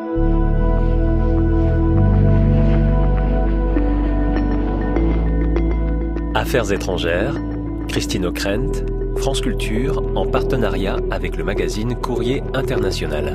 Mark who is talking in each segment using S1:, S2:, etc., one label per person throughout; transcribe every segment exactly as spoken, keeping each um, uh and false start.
S1: Affaires étrangères, Christine Ockrent, France Culture, en partenariat avec le magazine Courrier International.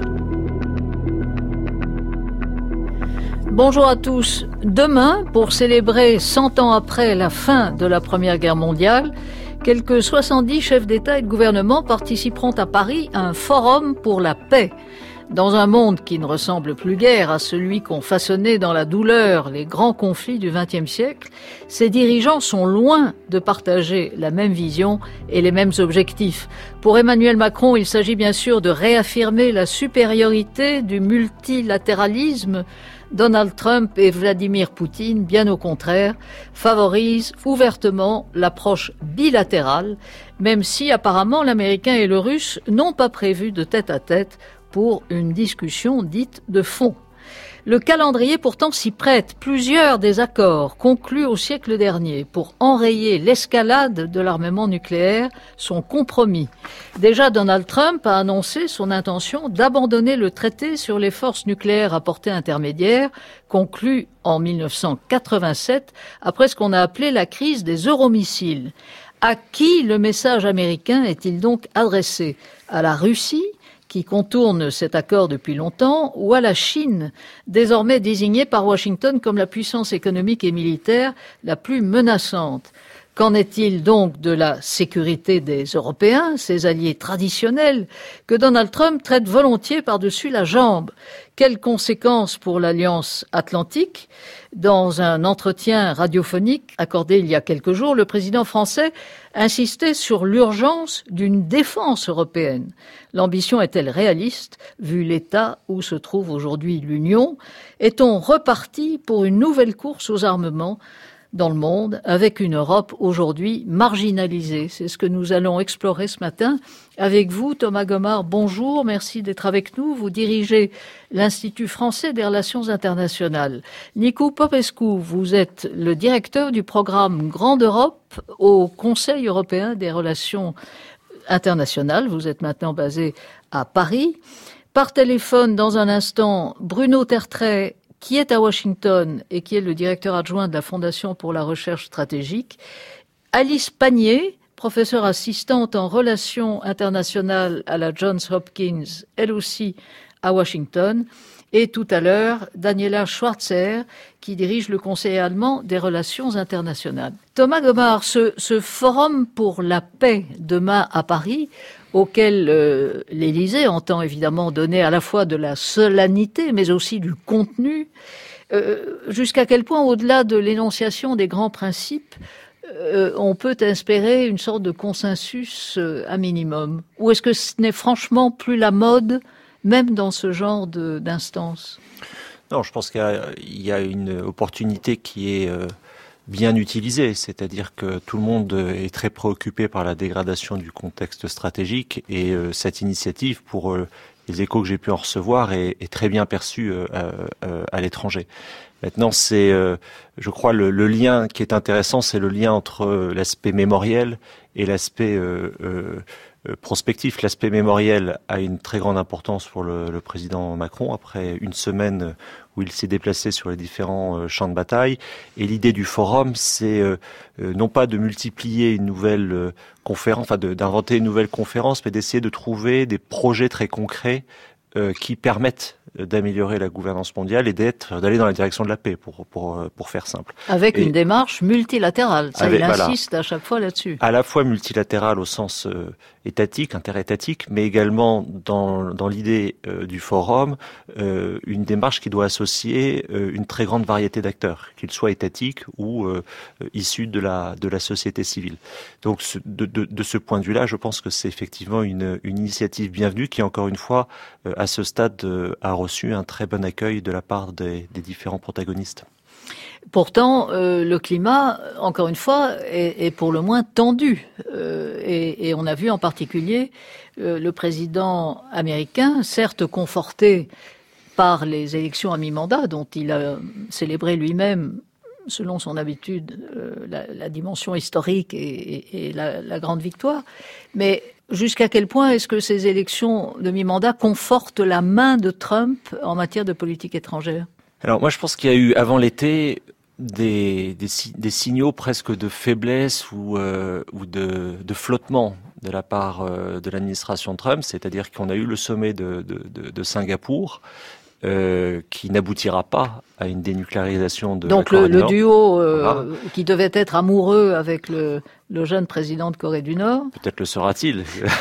S2: Bonjour à tous. Demain, pour célébrer cent ans après la fin de la Première Guerre mondiale, quelques soixante-dix chefs d'État et de gouvernement participeront à Paris à un forum pour la paix. Dans un monde qui ne ressemble plus guère à celui qu'ont façonné dans la douleur les grands conflits du vingtième siècle, ces dirigeants sont loin de partager la même vision et les mêmes objectifs. Pour Emmanuel Macron, il s'agit bien sûr de réaffirmer la supériorité du multilatéralisme. Donald Trump et Vladimir Poutine, bien au contraire, favorisent ouvertement l'approche bilatérale, même si apparemment l'Américain et le Russe n'ont pas prévu de tête-à-tête pour une discussion dite de fond. Le calendrier pourtant s'y prête. Plusieurs des accords conclus au siècle dernier pour enrayer l'escalade de l'armement nucléaire sont compromis. Déjà, Donald Trump a annoncé son intention d'abandonner le traité sur les forces nucléaires à portée intermédiaire, conclu en mille neuf cent quatre-vingt-sept, après ce qu'on a appelé la crise des euromissiles. À qui le message américain est-il donc adressé ? À la Russie, qui contourne cet accord depuis longtemps, ou à la Chine, désormais désignée par Washington comme la puissance économique et militaire la plus menaçante. Qu'en est-il donc de la sécurité des Européens, ses alliés traditionnels, que Donald Trump traite volontiers par-dessus la jambe ? Quelles conséquences pour l'Alliance Atlantique ? Dans un entretien radiophonique accordé il y a quelques jours, le président français insistait sur l'urgence d'une défense européenne. L'ambition est-elle réaliste, vu l'état où se trouve aujourd'hui l'Union ? Est-on reparti pour une nouvelle course aux armements dans le monde, avec une Europe aujourd'hui marginalisée? C'est ce que nous allons explorer ce matin avec vous. Thomas Gomard, bonjour, merci d'être avec nous. Vous dirigez l'Institut français des relations internationales. Nicu Popescu, vous êtes le directeur du programme Grande Europe au Conseil européen des relations internationales. Vous êtes maintenant basé à Paris. Par téléphone, dans un instant, Bruno Tertrais, qui est à Washington et qui est le directeur adjoint de la Fondation pour la recherche stratégique. Alice Pagné, professeure assistante en relations internationales à la Johns Hopkins, elle aussi à Washington. Et tout à l'heure, Daniela Schwarzer, qui dirige le Conseil allemand des relations internationales. Thomas Gomard, ce, ce forum pour la paix demain à Paris, auquel euh, l'Élysée entend évidemment donner à la fois de la solennité, mais aussi du contenu, euh, jusqu'à quel point, au-delà de l'énonciation des grands principes, euh, on peut espérer une sorte de consensus euh, à minimum? Ou est-ce que ce n'est franchement plus la mode, même dans ce genre de, d'instance?
S3: Non, je pense qu'il y a, il y a une opportunité qui est euh, bien utilisée, c'est-à-dire que tout le monde est très préoccupé par la dégradation du contexte stratégique et euh, cette initiative, pour euh, les échos que j'ai pu en recevoir, est, est très bien perçue euh, euh, à l'étranger. Maintenant, c'est, euh, je crois, le, le lien qui est intéressant, c'est le lien entre euh, l'aspect mémoriel et l'aspect euh, euh, prospectif. L'aspect mémoriel a une très grande importance pour le, le président Macron, après une semaine où il s'est déplacé sur les différents champs de bataille. Et l'idée du forum, c'est euh, non pas de multiplier une nouvelle euh, conférence, enfin de, d'inventer une nouvelle conférence, mais d'essayer de trouver des projets très concrets euh, qui permettent d'améliorer la gouvernance mondiale et d'être, d'aller dans la direction de la paix, pour pour pour faire simple.
S2: Avec
S3: et
S2: une démarche multilatérale, ça
S3: avec,
S2: il
S3: voilà,
S2: insiste à chaque fois là-dessus.
S3: À la fois multilatérale au sens euh, étatique, interétatique, mais également dans dans l'idée euh, du forum, euh, une démarche qui doit associer euh, une très grande variété d'acteurs, qu'ils soient étatiques ou euh, issus de la de la société civile. Donc ce, de, de de ce point de vue-là, je pense que c'est effectivement une une initiative bienvenue qui, encore une fois, euh, à ce stade euh, a reçu un très bon accueil de la part des, des différents protagonistes.
S2: Pourtant, euh, le climat, encore une fois, est, est pour le moins tendu. Euh, et, et on a vu en particulier euh, le président américain, certes conforté par les élections à mi-mandat, dont il a célébré lui-même, selon son habitude, euh, la, la dimension historique et, et, et la, la grande victoire, mais Jusqu'à quel point est-ce que ces élections de mi-mandat confortent la main de Trump en matière de politique étrangère?
S3: Alors moi je pense qu'il y a eu avant l'été des, des, des signaux presque de faiblesse ou, euh, ou de, de flottement de la part euh, de l'administration Trump, c'est-à-dire qu'on a eu le sommet de, de, de, de Singapour, Euh, qui n'aboutira pas à une dénucléarisation de
S2: Donc
S3: la Corée
S2: le,
S3: du
S2: le
S3: Nord.
S2: duo euh,
S3: Voilà.
S2: qui devait être amoureux avec le, le jeune président de Corée du Nord.
S3: Peut-être le sera-t-il.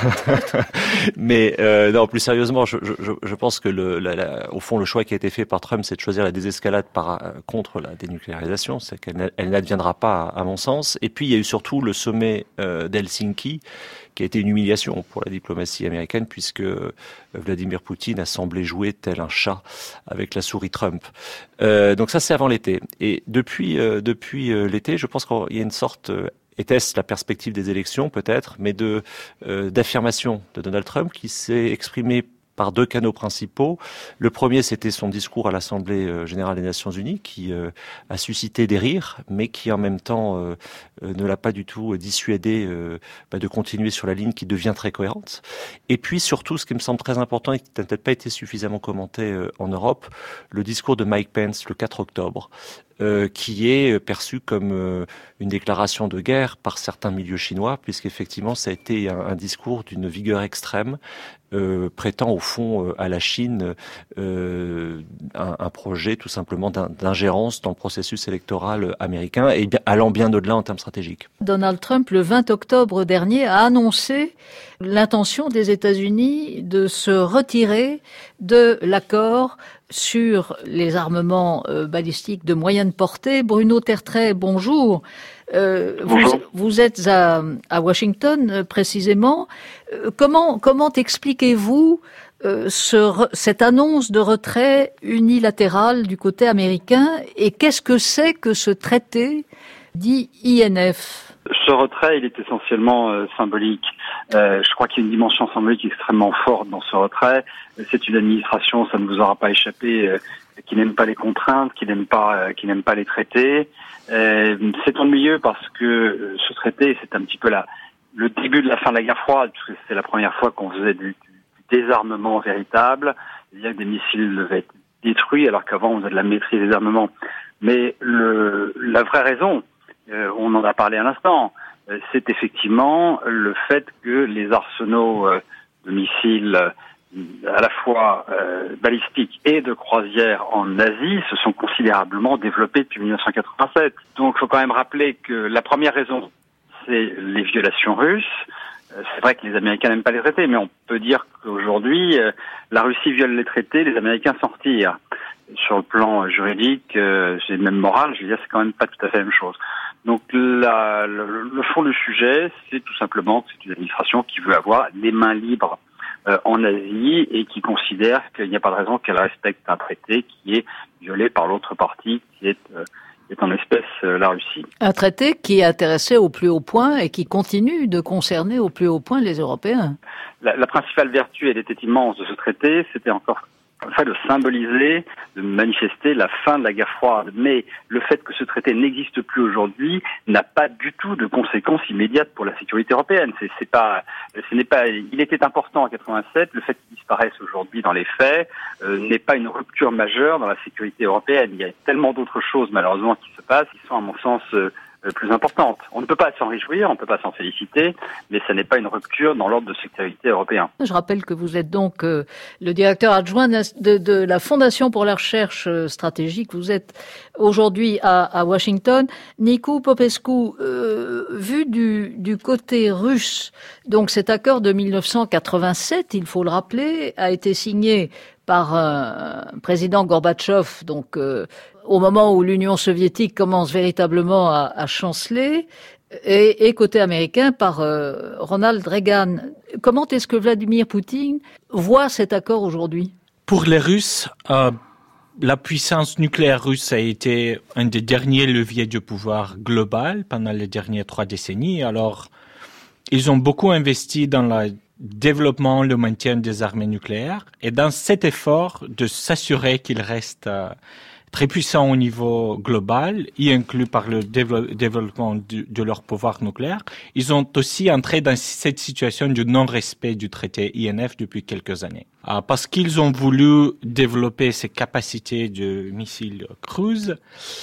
S3: Mais euh, non, plus sérieusement, je, je, je pense que le, la, la, au fond, le choix qui a été fait par Trump, c'est de choisir la désescalade par, contre la dénucléarisation. C'est qu'elle elle n'adviendra pas, à mon sens. Et puis, il y a eu surtout le sommet euh, d'Helsinki, qui a été une humiliation pour la diplomatie américaine, puisque Vladimir Poutine a semblé jouer tel un chat avec la souris Trump. Euh, donc ça, c'est avant l'été. Et depuis, euh, depuis euh, l'été, je pense qu'il y a une sorte... Euh, était-ce la perspective des élections, peut-être, mais de euh, d'affirmation de Donald Trump qui s'est exprimé par deux canaux principaux. Le premier, c'était son discours à l'Assemblée générale des Nations Unies, qui euh, a suscité des rires, mais qui en même temps euh, euh, ne l'a pas du tout dissuadé euh, bah, de continuer sur la ligne qui devient très cohérente. Et puis surtout, ce qui me semble très important et qui n'a peut-être pas été suffisamment commenté euh, en Europe, le discours de Mike Pence le quatre octobre. Euh, qui est perçu comme euh, une déclaration de guerre par certains milieux chinois, puisqu'effectivement ça a été un, un discours d'une vigueur extrême, euh, prêtant au fond euh, à la Chine euh, un, un projet tout simplement d'ingérence dans le processus électoral américain et bien, allant bien au-delà en termes stratégiques.
S2: Donald Trump, le vingt octobre dernier, a annoncé l'intention des États-Unis de se retirer de l'accord sur les armements euh, balistiques de moyenne portée. Bruno Tertrais, bonjour. Euh, bonjour. Vous, vous êtes à, à Washington, euh, précisément. Euh, comment comment expliquez-vous euh, ce, cette annonce de retrait unilatéral du côté américain et qu'est-ce que c'est que ce traité dit I N F?
S4: Ce retrait, il est essentiellement euh, symbolique. Euh, je crois qu'il y a une dimension symbolique extrêmement forte dans ce retrait. C'est une administration, ça ne vous aura pas échappé, euh, qui n'aime pas les contraintes, qui n'aime pas, euh, qui n'aime pas les traités. Euh, c'est ennuyeux parce que euh, ce traité, c'est un petit peu la, le début de la fin de la guerre froide, puisque c'est la première fois qu'on faisait du, du désarmement véritable. C'est-à-dire que des missiles devaient être détruits, alors qu'avant on faisait de la maîtrise des armements. Mais le, la vraie raison, Euh, on en a parlé à l'instant, euh, c'est effectivement le fait que les arsenaux euh, de missiles euh, à la fois euh, balistiques et de croisière en Asie se sont considérablement développés depuis mille neuf cent quatre-vingt-sept. Donc il faut quand même rappeler que la première raison, c'est les violations russes. Euh, c'est vrai que les Américains n'aiment pas les traités, mais on peut dire qu'aujourd'hui, euh, la Russie viole les traités, les Américains s'en retirent. Sur le plan juridique, euh, c'est même moral, je veux dire, c'est quand même pas tout à fait la même chose. Donc la, le, le fond du sujet, c'est tout simplement que c'est une administration qui veut avoir les mains libres euh, en Asie et qui considère qu'il n'y a pas de raison qu'elle respecte un traité qui est violé par l'autre partie, qui est, euh, qui est en espèce euh, la Russie.
S2: Un traité qui est intéressé au plus haut point et qui continue de concerner au plus haut point les Européens.
S4: La, la principale vertu, elle était immense de ce traité, c'était encore le fait de symboliser, de manifester la fin de la guerre froide. Mais le fait que ce traité n'existe plus aujourd'hui n'a pas du tout de conséquences immédiates pour la sécurité européenne. C'est, c'est pas, ce n'est pas, il était important en quatre-vingt-sept. Le fait qu'il disparaisse aujourd'hui dans les faits euh, n'est pas une rupture majeure dans la sécurité européenne. Il y a tellement d'autres choses malheureusement qui se passent, qui sont à mon sens euh, plus importante. On ne peut pas s'en réjouir, on ne peut pas s'en féliciter, mais ce n'est pas une rupture dans l'ordre de sécurité européen.
S2: Je rappelle que vous êtes donc euh, le directeur adjoint de, de la Fondation pour la recherche stratégique. Vous êtes aujourd'hui à, à Washington. Nicu Popescu, euh, vu du, du côté russe, donc cet accord de mille neuf cent quatre-vingt-sept, il faut le rappeler, a été signé par un président Gorbatchev, donc euh, au moment où l'Union soviétique commence véritablement à, à chanceler, et, et côté américain par euh, Ronald Reagan. Comment est-ce que Vladimir Poutine voit cet accord aujourd'hui?
S5: Pour les Russes, euh, la puissance nucléaire russe a été un des derniers leviers du pouvoir global pendant les dernières trois décennies. Alors, ils ont beaucoup investi dans le développement, le maintien des armées nucléaires, et dans cet effort de s'assurer qu'ils restent euh, très puissants au niveau global, y inclus par le dévo- développement de, de leur pouvoir nucléaire. Ils ont aussi entré dans cette situation du non-respect du traité I N F depuis quelques années. Euh, parce qu'ils ont voulu développer ces capacités de missiles cruise,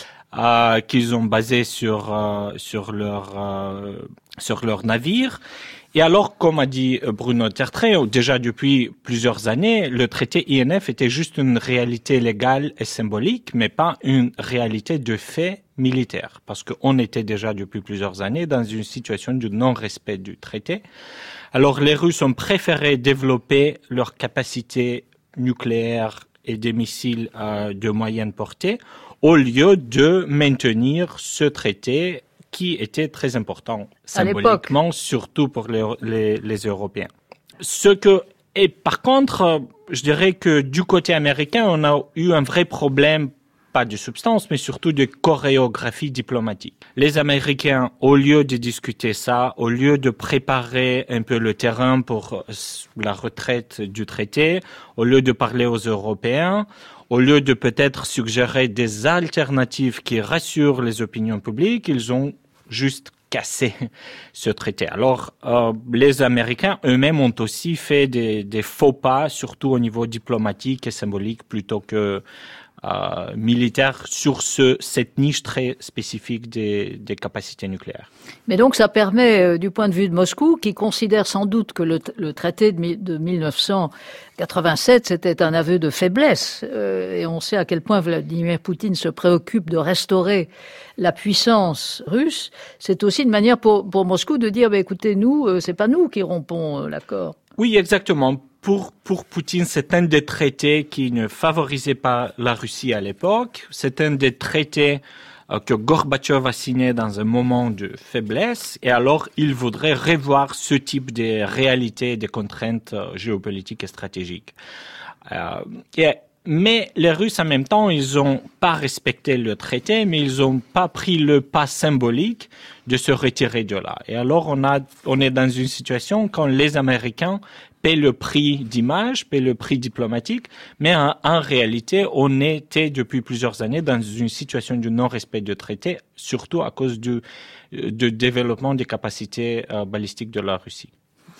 S5: euh, qu'ils ont basées sur, euh, sur leur, euh, sur leur navire. Et alors, comme a dit Bruno Tertrais, déjà depuis plusieurs années, le traité I N F était juste une réalité légale et symbolique, mais pas une réalité de fait militaire. Parce qu'on était déjà depuis plusieurs années dans une situation de non-respect du traité. Alors, les Russes ont préféré développer leurs capacités nucléaires et des missiles euh, de moyenne portée au lieu de maintenir ce traité qui était très important symboliquement, surtout pour les, les, les Européens. Ce que, et par contre, je dirais que du côté américain, on a eu un vrai problème, pas de substance, mais surtout de chorégraphie diplomatique. Les Américains, au lieu de discuter ça, au lieu de préparer un peu le terrain pour la retraite du traité, au lieu de parler aux Européens, au lieu de peut-être suggérer des alternatives qui rassurent les opinions publiques, ils ont juste cassé ce traité. Alors, euh, les Américains eux-mêmes ont aussi fait des, des faux pas, surtout au niveau diplomatique et symbolique, plutôt que euh, militaire, sur ce, cette niche très spécifique des, des capacités nucléaires.
S2: Mais donc, ça permet, euh, du point de vue de Moscou, qui considère sans doute que le, le traité de, de mille neuf cent quatre-vingt-sept, c'était un aveu de faiblesse. Euh, et on sait à quel point Vladimir Poutine se préoccupe de restaurer la puissance russe. C'est aussi une manière pour, pour Moscou de dire, bah, écoutez, nous, euh, c'est pas nous qui rompons euh, l'accord.
S5: Oui, exactement. Pour, pour Poutine, c'est un des traités qui ne favorisait pas la Russie à l'époque. C'est un des traités euh, que Gorbatchev a signé dans un moment de faiblesse. Et alors, il voudrait revoir ce type de réalités, des contraintes euh, géopolitiques et stratégiques. Euh, et, mais les Russes, en même temps, ils ont pas respecté le traité, mais ils ont pas pris le pas symbolique de se retirer de là. Et alors, on a, on est dans une situation quand les Américains paie le prix d'image, paie le prix diplomatique, mais en, en réalité, on était depuis plusieurs années dans une situation de non-respect de traité, surtout à cause du de développement des capacités euh, balistiques de la Russie.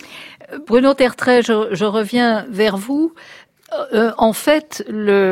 S2: Bruno Tertrais, je, je reviens vers vous. Euh, en fait,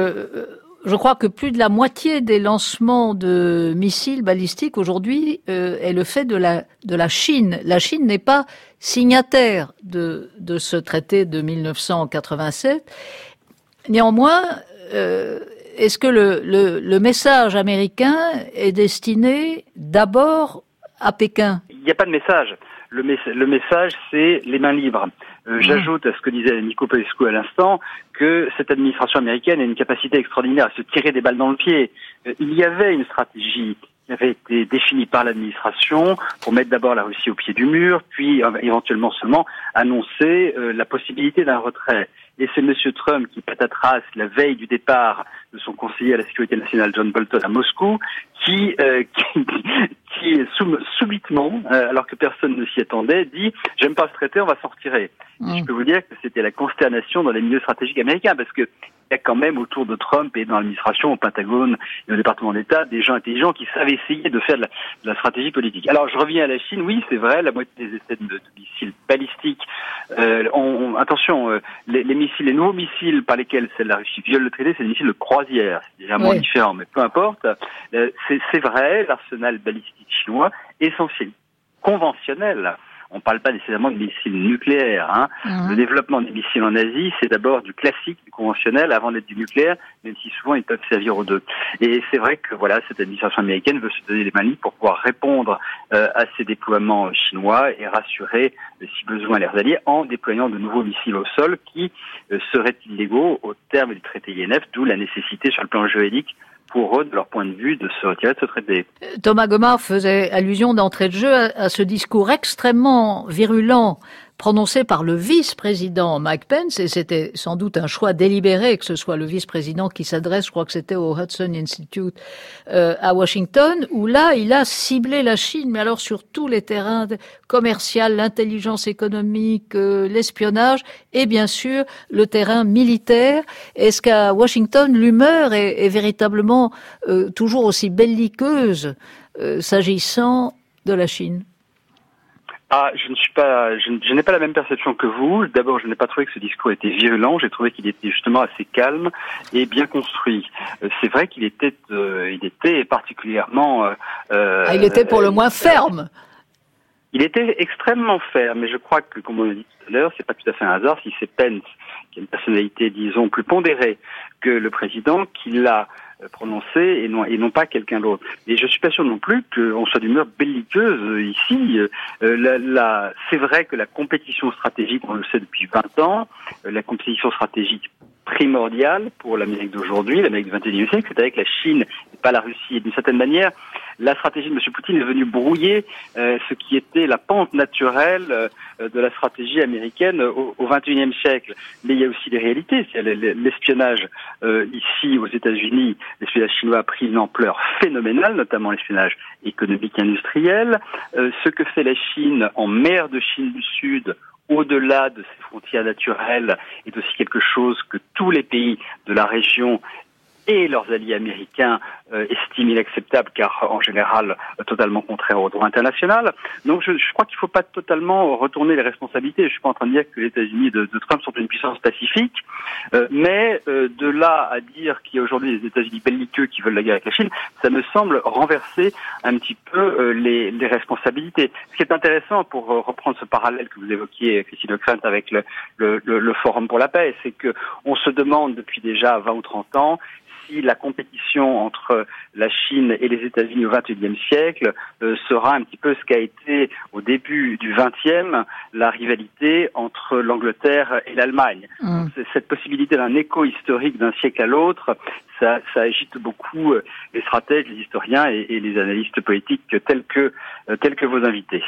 S2: le, je crois que plus de la moitié des lancements de missiles balistiques aujourd'hui euh, est le fait de la de la Chine. La Chine n'est pas signataire de de ce traité de mille neuf cent quatre-vingt-sept. Néanmoins, euh, est-ce que le, le le message américain est destiné d'abord à Pékin?
S4: Il n'y a pas de message. Le, mess- le message, c'est les mains libres. Euh, j'ajoute à ce que disait Nico Popescu à l'instant que cette administration américaine a une capacité extraordinaire à se tirer des balles dans le pied. Euh, il y avait une stratégie qui avait été définie par l'administration pour mettre d'abord la Russie au pied du mur, puis euh, éventuellement seulement annoncer euh, la possibilité d'un retrait. Et c'est M. Trump qui, patatras, la veille du départ de son conseiller à la sécurité nationale John Bolton à Moscou, qui, euh, qui, qui sou- subitement, euh, alors que personne ne s'y attendait, dit « j'aime pas ce traité, on va s'en retirer ». Mmh. Je peux vous dire que c'était la consternation dans les milieux stratégiques américains, parce que il y a quand même autour de Trump et dans l'administration, au Pentagone et au département d'État, des gens intelligents qui savent essayer de faire de la, de la stratégie politique. Alors je reviens à la Chine, oui c'est vrai, la moitié des essais de, de missiles balistiques, euh, on, on, attention, euh, les, les missiles, les nouveaux missiles par lesquels la Russie viole le traité, c'est des missiles de croisière, c'est légèrement oui. différent, mais peu importe. Euh, c'est, c'est vrai, l'arsenal balistique chinois, essentiel, conventionnel. On ne parle pas nécessairement de missiles nucléaires. Hein. Mmh. Le développement des missiles en Asie, c'est d'abord du classique, du conventionnel, avant d'être du nucléaire, même si souvent ils peuvent servir aux deux. Et c'est vrai que voilà, cette administration américaine veut se donner les mains libres pour pouvoir répondre euh, à ces déploiements chinois et rassurer, euh, si besoin, leurs alliés en déployant de nouveaux missiles au sol qui euh, seraient illégaux au terme du traité I N F, d'où la nécessité sur le plan juridique pour eux, de leur point de vue, de se retirer de ce traité.
S2: Thomas Gomard faisait allusion d'entrée de jeu à, à ce discours extrêmement virulent prononcé par le vice-président Mike Pence, et c'était sans doute un choix délibéré que ce soit le vice-président qui s'adresse, je crois que c'était au Hudson Institute euh, à Washington, où là, il a ciblé la Chine, mais alors sur tous les terrains commerciaux, l'intelligence économique, euh, l'espionnage, et bien sûr le terrain militaire. Est-ce qu'à Washington, l'humeur est, est véritablement euh, toujours aussi belliqueuse euh, s'agissant de la Chine?
S4: Ah, je ne suis pas, je, je n'ai pas la même perception que vous. D'abord, je n'ai pas trouvé que ce discours était virulent. J'ai trouvé qu'il était justement assez calme et bien construit. Euh, c'est vrai qu'il était, euh, il était particulièrement. Euh,
S2: ah, il était pour le moins ferme.
S4: Il était extrêmement ferme, mais je crois que, comme on l'a dit tout à l'heure, c'est pas tout à fait un hasard si c'est Pence, qui a une personnalité, disons, plus pondérée que le président, qui l'a prononcé et non, et non pas quelqu'un d'autre. Et je suis pas sûr non plus qu'on soit d'humeur belliqueuse ici. Euh, la, la, c'est vrai que la compétition stratégique, on le sait depuis vingt ans, euh, la compétition stratégique primordiale pour l'Amérique d'aujourd'hui, l'Amérique du vingt et unième siècle, c'est avec la Chine et pas la Russie. Et d'une certaine manière, la stratégie de M. Poutine est venue brouiller euh, ce qui était la pente naturelle euh, de la stratégie américaine au, au vingt et unième siècle. Mais il y a aussi des réalités. C'est l'espionnage euh, ici aux États-Unis, l'espionnage chinois a pris une ampleur phénoménale, notamment l'espionnage économique et industriel. Euh, ce que fait la Chine en mer de Chine du Sud, au-delà de ses frontières naturelles, est aussi quelque chose que tous les pays de la région et leurs alliés américains euh, estiment inacceptable, car en général euh, totalement contraire au droit international. Donc je, je crois qu'il ne faut pas totalement retourner les responsabilités. Je ne suis pas en train de dire que les États-Unis de, de Trump sont une puissance pacifique, euh, mais euh, de là à dire qu'il y a aujourd'hui des États-Unis belliqueux qui veulent la guerre avec la Chine, ça me semble renverser un petit peu euh, les, les responsabilités. Ce qui est intéressant, pour euh, reprendre ce parallèle que vous évoquiez, Christine Ockrent, avec le, le, le, le Forum pour la paix, c'est que on se demande depuis déjà vingt ou trente ans si la compétition entre la Chine et les États-Unis au vingt et unième siècle euh, sera un petit peu ce qu'a été au début du vingtième la rivalité entre l'Angleterre et l'Allemagne. Mmh. Donc, cette possibilité d'un écho historique d'un siècle à l'autre, ça, ça agite beaucoup euh, les stratèges, les historiens et, et les analystes politiques tels que, euh, tels que vos invités.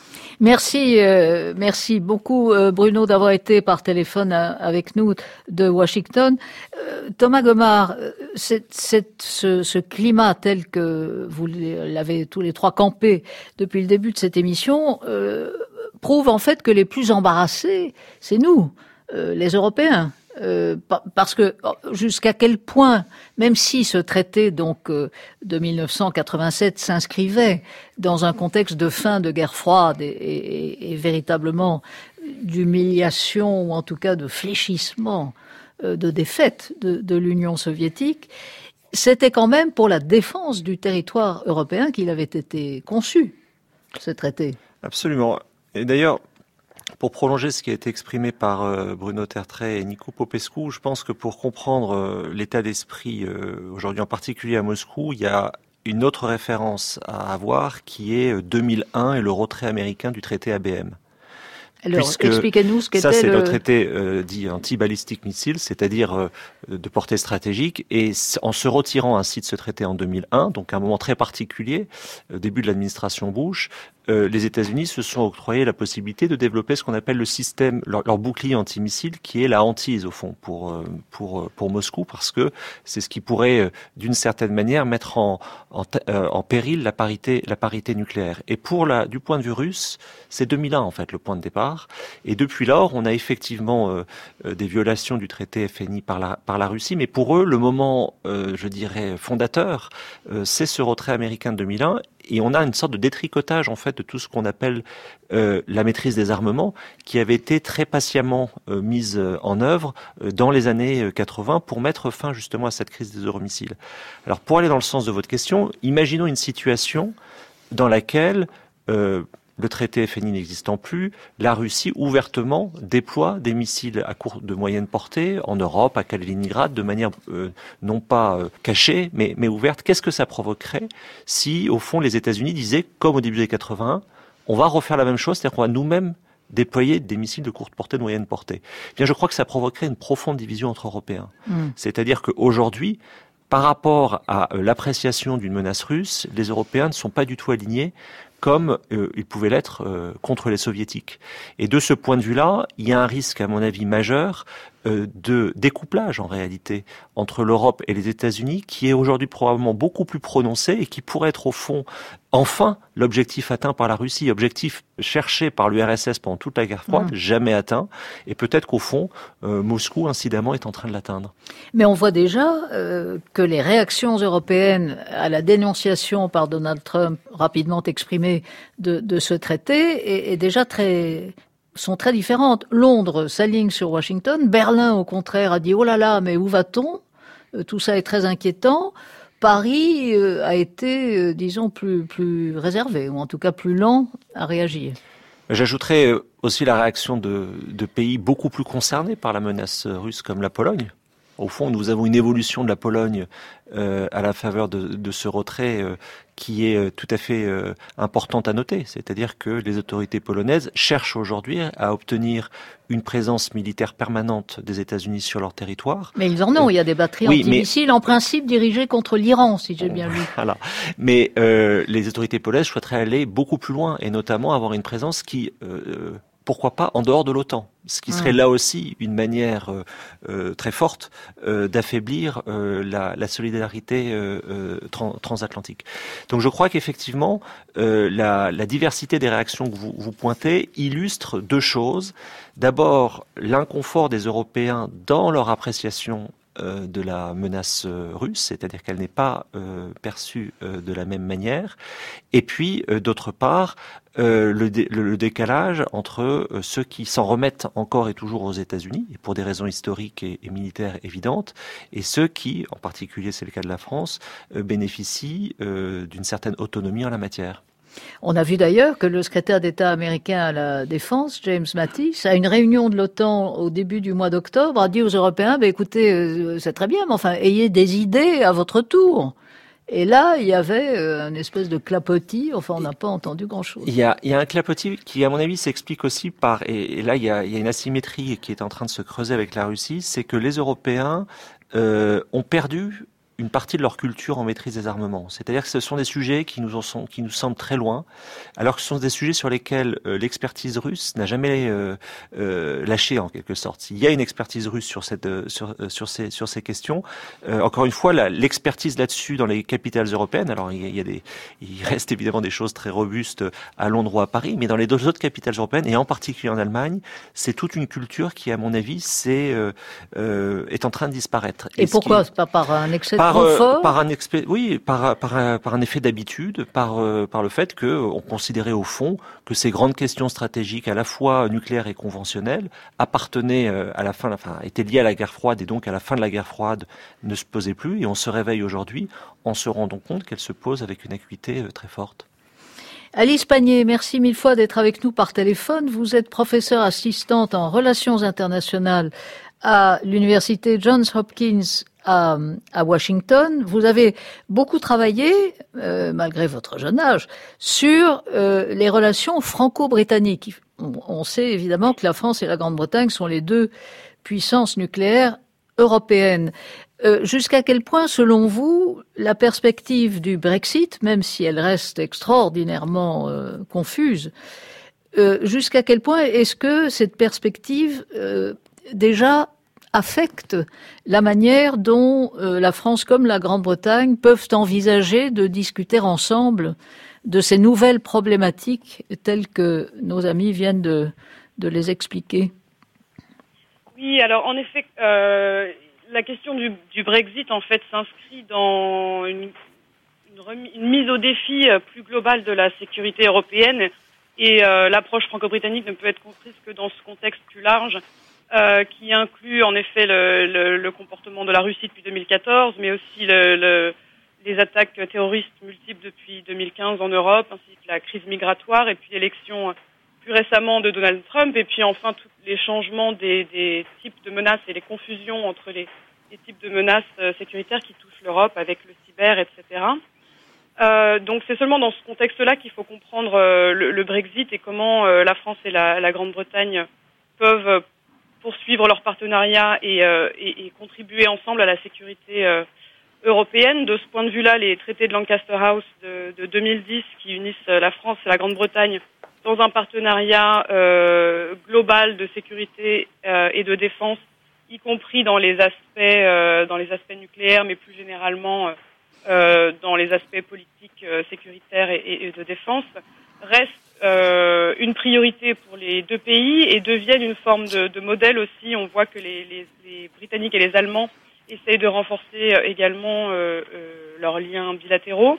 S2: Merci, euh, merci beaucoup euh, Bruno d'avoir été par téléphone à, avec nous de Washington. Euh, Thomas Gomard, c'est, c'est ce, ce climat tel que vous l'avez tous les trois campé depuis le début de cette émission euh, prouve en fait que les plus embarrassés, c'est nous, euh, les Européens. Euh, parce que jusqu'à quel point, même si ce traité donc euh, de mille neuf cent quatre-vingt-sept s'inscrivait dans un contexte de fin de guerre froide et, et, et véritablement d'humiliation ou en tout cas de fléchissement, euh, de défaite de, de l'Union soviétique, c'était quand même pour la défense du territoire européen qu'il avait été conçu, ce traité.
S3: Absolument. Et d'ailleurs, pour prolonger ce qui a été exprimé par euh, Bruno Tertrais et Nico Popescu, je pense que pour comprendre euh, l'état d'esprit euh, aujourd'hui, en particulier à Moscou, il y a une autre référence à avoir qui est deux mille un et le retrait américain du traité A B M.
S2: Alors, puisque expliquez-nous ce qu'était
S3: ça, c'est
S2: le...
S3: le traité euh, dit anti-ballistic missile, c'est-à-dire euh, de portée stratégique. Et en se retirant ainsi de ce traité en deux mille un, donc un moment très particulier, euh, début de l'administration Bush, euh, les États-Unis se sont octroyés la possibilité de développer ce qu'on appelle le système, leur, leur bouclier antimissile, qui est la hantise au fond pour euh, pour pour Moscou, parce que c'est ce qui pourrait, euh, d'une certaine manière, mettre en en, euh, en péril la parité la parité nucléaire. Et pour la du point de vue russe, c'est deux mille un en fait le point de départ. Et depuis lors, on a effectivement euh, euh, des violations du traité F N I par la par la Russie, mais pour eux, le moment, euh, je dirais, fondateur, euh, c'est ce retrait américain de deux mille un. Et on a une sorte de détricotage en fait de tout ce qu'on appelle euh, la maîtrise des armements, qui avait été très patiemment euh, mise en œuvre euh, dans les années quatre-vingts pour mettre fin justement à cette crise des euromissiles. Alors pour aller dans le sens de votre question, imaginons une situation dans laquelle euh, le traité F N I n'existant plus, la Russie ouvertement déploie des missiles à courte de moyenne portée en Europe, à Kaliningrad, de manière euh, non pas euh, cachée, mais, mais ouverte. Qu'est-ce que ça provoquerait si, au fond, les États-Unis disaient, comme au début des quatre-vingt-un, on va refaire la même chose, c'est-à-dire qu'on va nous-mêmes déployer des missiles de courte portée, de moyenne portée. Eh bien, je crois que ça provoquerait une profonde division entre Européens. Mmh. C'est-à-dire qu'aujourd'hui, par rapport à euh, l'appréciation d'une menace russe, les Européens ne sont pas du tout alignés, comme euh, il pouvait l'être euh, contre les soviétiques. Et de ce point de vue-là, il y a un risque, à mon avis, majeur euh, de découplage, en réalité, entre l'Europe et les États-Unis, qui est aujourd'hui probablement beaucoup plus prononcé et qui pourrait être, au fond, enfin, l'objectif atteint par la Russie, objectif cherché par l'U R S S pendant toute la guerre froide, mmh. jamais atteint, et peut-être qu'au fond, euh, Moscou, incidemment, est en train de l'atteindre.
S2: Mais on voit déjà euh, que les réactions européennes à la dénonciation par Donald Trump, rapidement exprimée, de, de ce traité, est, est déjà très... sont très différentes. Londres s'aligne sur Washington, Berlin, au contraire, a dit « Oh là là, mais où va-t-on ?» Tout ça est très inquiétant. Paris euh, a été, euh, disons, plus, plus réservé, ou en tout cas plus lent à réagir.
S3: J'ajouterais aussi la réaction de, de pays beaucoup plus concernés par la menace russe, comme la Pologne. Au fond, nous avons une évolution de la Pologne euh, à la faveur de, de ce retrait euh, qui est euh, tout à fait euh, importante à noter. C'est-à-dire que les autorités polonaises cherchent aujourd'hui à obtenir une présence militaire permanente des États-Unis sur leur territoire.
S2: Mais ils en ont. Euh, il y a des batteries oui, antimissiles, mais... en principe dirigées contre l'Iran, si j'ai bien lu.
S3: Voilà. Mais euh, les autorités polonaises souhaiteraient aller beaucoup plus loin et notamment avoir une présence qui... Euh, pourquoi pas en dehors de l'OTAN, ce qui serait mmh. là aussi une manière euh, euh, très forte euh, d'affaiblir euh, la, la solidarité euh, euh, trans- transatlantique. Donc je crois qu'effectivement, euh, la, la diversité des réactions que vous, vous pointez illustre deux choses. D'abord, l'inconfort des Européens dans leur appréciation euh, de la menace euh, russe, c'est-à-dire qu'elle n'est pas euh, perçue euh, de la même manière. Et puis, euh, d'autre part, Euh, le, dé, le, le décalage entre euh, ceux qui s'en remettent encore et toujours aux États-Unis, et pour des raisons historiques et, et militaires évidentes, et ceux qui, en particulier c'est le cas de la France, euh, bénéficient euh, d'une certaine autonomie en la matière.
S2: On a vu d'ailleurs que le secrétaire d'État américain à la Défense, James Mattis, à une réunion de l'OTAN au début du mois d'octobre, a dit aux Européens, bah, écoutez, euh, c'est très bien, mais enfin, ayez des idées à votre tour. Et là, il y avait euh, une espèce de clapotis. Enfin, on n'a pas entendu grand-chose.
S3: Il y a, il y a un clapotis qui, à mon avis, s'explique aussi par... Et, et là, il y, a, il y a une asymétrie qui est en train de se creuser avec la Russie. C'est que les Européens euh, ont perdu une partie de leur culture en maîtrise des armements. C'est-à-dire que ce sont des sujets qui nous, en sont, qui nous semblent très loin, alors que ce sont des sujets sur lesquels euh, l'expertise russe n'a jamais euh, euh, lâché, en quelque sorte. Il y a une expertise russe sur, cette, euh, sur, euh, sur, ces, sur ces questions. Euh, encore une fois, la, l'expertise là-dessus dans les capitales européennes, alors il y, a, il, y a des, il reste évidemment des choses très robustes à Londres ou à Paris, mais dans les deux autres capitales européennes, et en particulier en Allemagne, c'est toute une culture qui, à mon avis, c'est, euh, euh, est en train de disparaître.
S2: Et, et pourquoi qui, C'est pas par un excès de
S3: par,
S2: confort
S3: par un expé- oui, par, par, par un effet d'habitude, par, par le fait qu'on considérait au fond que ces grandes questions stratégiques, à la fois nucléaires et conventionnelles, appartenaient à la fin, enfin, étaient liées à la guerre froide et donc à la fin de la guerre froide ne se posaient plus. Et on se réveille aujourd'hui en se rendant compte qu'elles se posent avec une acuité très forte.
S2: Alice Pagné, merci mille fois d'être avec nous par téléphone. Vous êtes professeure assistante en relations internationales à l'université Johns Hopkins à, à Washington. Vous avez beaucoup travaillé, euh, malgré votre jeune âge, sur euh, les relations franco-britanniques. On, on sait évidemment que la France et la Grande-Bretagne sont les deux puissances nucléaires européennes. Euh, jusqu'à quel point, selon vous, la perspective du Brexit, même si elle reste extraordinairement euh, confuse, euh, jusqu'à quel point est-ce que cette perspective euh, déjà affecte la manière dont euh, la France comme la Grande-Bretagne peuvent envisager de discuter ensemble de ces nouvelles problématiques telles que nos amis viennent de, de les expliquer?
S6: Oui, alors en effet, euh, la question du, du Brexit en fait s'inscrit dans une, une, remis, une mise au défi plus globale de la sécurité européenne et euh, l'approche franco-britannique ne peut être comprise que dans ce contexte plus large. Euh, qui inclut en effet le, le, le comportement de la Russie depuis deux mille quatorze, mais aussi le, le, les attaques terroristes multiples depuis deux mille quinze en Europe, ainsi que la crise migratoire, et puis l'élection plus récemment de Donald Trump, et puis enfin tous les changements des, des types de menaces et les confusions entre les, les types de menaces euh, sécuritaires qui touchent l'Europe avec le cyber, et cetera. Euh, donc c'est seulement dans ce contexte-là qu'il faut comprendre euh, le, le Brexit et comment euh, la France et la, la Grande-Bretagne peuvent poursuivre leur partenariat et, euh, et, et contribuer ensemble à la sécurité euh, européenne. De ce point de vue-là, les traités de Lancaster House de, de deux mille dix qui unissent la France et la Grande-Bretagne dans un partenariat euh, global de sécurité euh, et de défense, y compris dans les aspects euh, dans les aspects nucléaires, mais plus généralement euh, dans les aspects politiques, euh, sécuritaires et, et, et de défense, reste euh, une priorité pour les deux pays et deviennent une forme de, de modèle aussi. On voit que les, les, les Britanniques et les Allemands essayent de renforcer également euh, euh, leurs liens bilatéraux.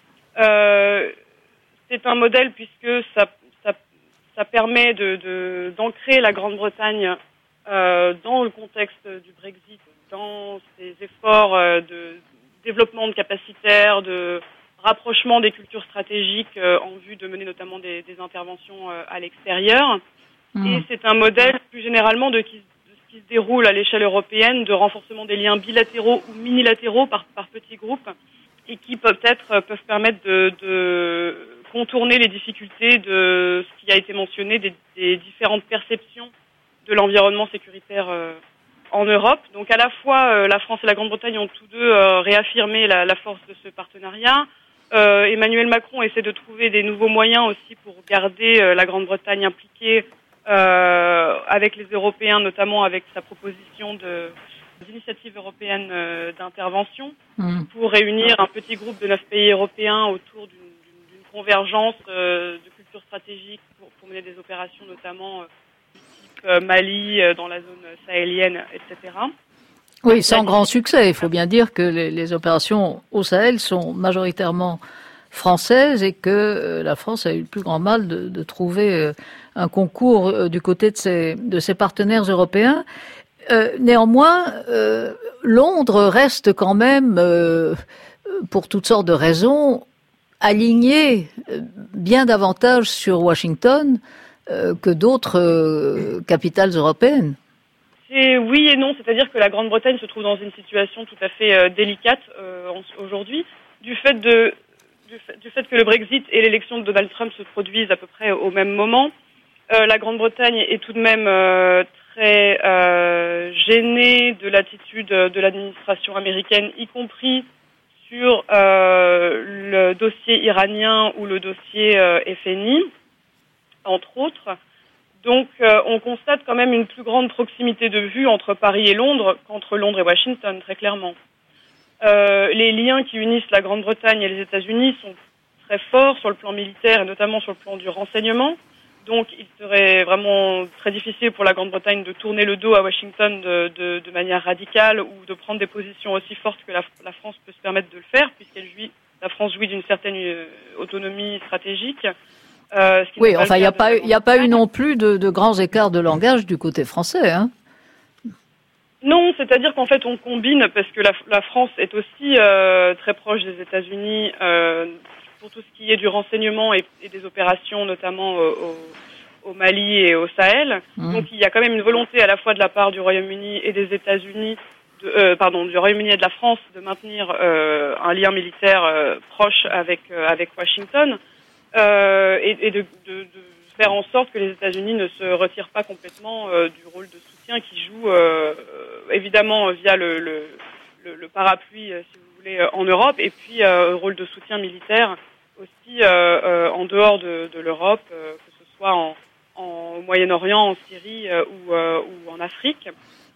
S6: Euh, c'est un modèle puisque ça, ça, ça permet de, de, d'ancrer la Grande-Bretagne euh, dans le contexte du Brexit, dans ses efforts euh, de développement de capacitaires, de rapprochement des cultures stratégiques euh, en vue de mener notamment des, des interventions euh, à l'extérieur. Mmh. Et c'est un modèle plus généralement de, qui, de ce qui se déroule à l'échelle européenne, de renforcement des liens bilatéraux ou minilatéraux par, par petits groupes, et qui peut-être peuvent permettre de, de contourner les difficultés de ce qui a été mentionné, des, des différentes perceptions de l'environnement sécuritaire euh, en Europe. Donc à la fois, euh, la France et la Grande-Bretagne ont tous deux euh, réaffirmé la, la force de ce partenariat. Euh, Emmanuel Macron essaie de trouver des nouveaux moyens aussi pour garder euh, la Grande-Bretagne impliquée euh, avec les Européens, notamment avec sa proposition de d'initiative européenne euh, d'intervention mmh. pour réunir un petit groupe de neuf pays européens autour d'une, d'une, d'une convergence euh, de culture stratégique pour, pour mener des opérations notamment euh, du type euh, Mali, euh, dans la zone sahélienne, et cetera.
S2: Oui, sans grand succès. Il faut bien dire que les, les opérations au Sahel sont majoritairement françaises et que la France a eu le plus grand mal de, de trouver un concours du côté de ses, de ses partenaires européens. Euh, néanmoins, euh, Londres reste quand même, euh, pour toutes sortes de raisons, aligné bien davantage sur Washington euh, que d'autres euh, capitales européennes.
S6: C'est oui et non, c'est-à-dire que la Grande-Bretagne se trouve dans une situation tout à fait euh, délicate euh, aujourd'hui, du fait de du fait, du fait que le Brexit et l'élection de Donald Trump se produisent à peu près au même moment. Euh, la Grande-Bretagne est tout de même euh, très euh, gênée de l'attitude de l'administration américaine, y compris sur euh, le dossier iranien ou le dossier euh, F N I, entre autres. Donc euh, on constate quand même une plus grande proximité de vue entre Paris et Londres qu'entre Londres et Washington, très clairement. Euh, les liens qui unissent la Grande-Bretagne et les États-Unis sont très forts sur le plan militaire et notamment sur le plan du renseignement. Donc il serait vraiment très difficile pour la Grande-Bretagne de tourner le dos à Washington de, de, de manière radicale ou de prendre des positions aussi fortes que la, la France peut se permettre de le faire, puisqu'elle jouit, la France jouit d'une certaine euh, autonomie stratégique.
S2: Euh, oui, enfin, il n'y a pas, il n'y a pas eu non plus de, de grands écarts de langage du côté français, hein.
S6: Non, c'est-à-dire qu'en fait, on combine parce que la, la France est aussi euh, très proche des États-Unis euh, pour tout ce qui est du renseignement et, et des opérations, notamment euh, au, au Mali et au Sahel. Mmh. Donc, il y a quand même une volonté à la fois de la part du Royaume-Uni et des États-Unis, de, euh, pardon, du Royaume-Uni et de la France, de maintenir euh, un lien militaire euh, proche avec euh, avec Washington. Euh, et, et de, de, de faire en sorte que les États-Unis ne se retirent pas complètement euh, du rôle de soutien qu'ils jouent, euh, évidemment via le, le, le, le parapluie, euh, si vous voulez, euh, en Europe, et puis euh, rôle de soutien militaire aussi euh, euh, en dehors de, de l'Europe, euh, que ce soit en, en Moyen-Orient, en Syrie euh, ou, euh, ou en Afrique.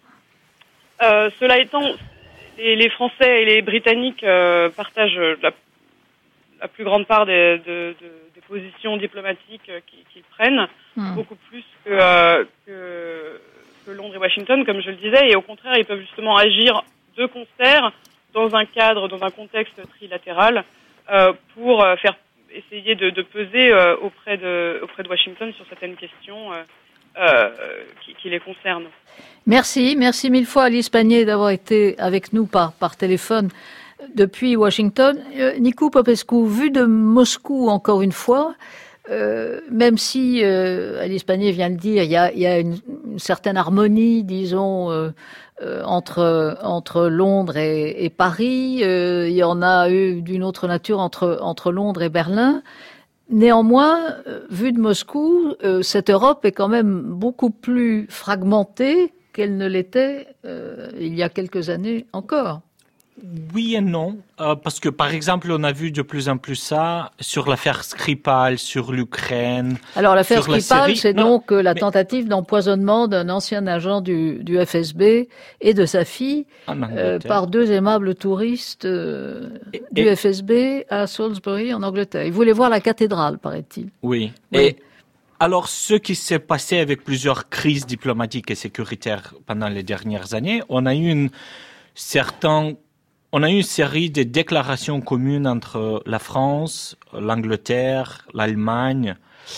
S6: Euh, cela étant, les, les Français et les Britanniques euh, partagent la la plus grande part des, de, de, des positions diplomatiques qu'ils, qu'ils prennent, mmh. beaucoup plus que, euh, que, que Londres et Washington, comme je le disais, et au contraire, ils peuvent justement agir de concert dans un cadre, dans un contexte trilatéral, euh, pour euh, faire essayer de, de peser euh, auprès de auprès de Washington sur certaines questions euh, euh, qui, qui les concernent.
S2: Merci, merci mille fois Alice Pagné d'avoir été avec nous par par téléphone depuis Washington. Euh, Nicu Popescu, vu de Moscou encore une fois, euh, même si euh, Alice Pagné vient de le dire, il y a, il y a une, une certaine harmonie, disons, euh, euh, entre entre Londres et, et Paris. Euh, il y en a eu d'une autre nature entre entre Londres et Berlin. Néanmoins, euh, vu de Moscou, euh, cette Europe est quand même beaucoup plus fragmentée qu'elle ne l'était euh, il y a quelques années encore.
S5: Oui et non, euh, parce que par exemple, on a vu de plus en plus ça sur l'affaire Skripal, sur l'Ukraine.
S2: Alors l'affaire Skripal, c'est
S5: non,
S2: donc euh, la
S5: mais...
S2: tentative d'empoisonnement d'un ancien agent du, du F S B et de sa fille euh, par deux aimables touristes euh, et, du et... F S B à Salisbury en Angleterre. Ils voulaient voir la cathédrale, paraît-il.
S5: Oui. oui. Et alors, ce qui s'est passé avec plusieurs crises diplomatiques et sécuritaires pendant les dernières années, on a eu une certaine On a eu une série de déclarations communes entre la France, l'Angleterre, l'Allemagne.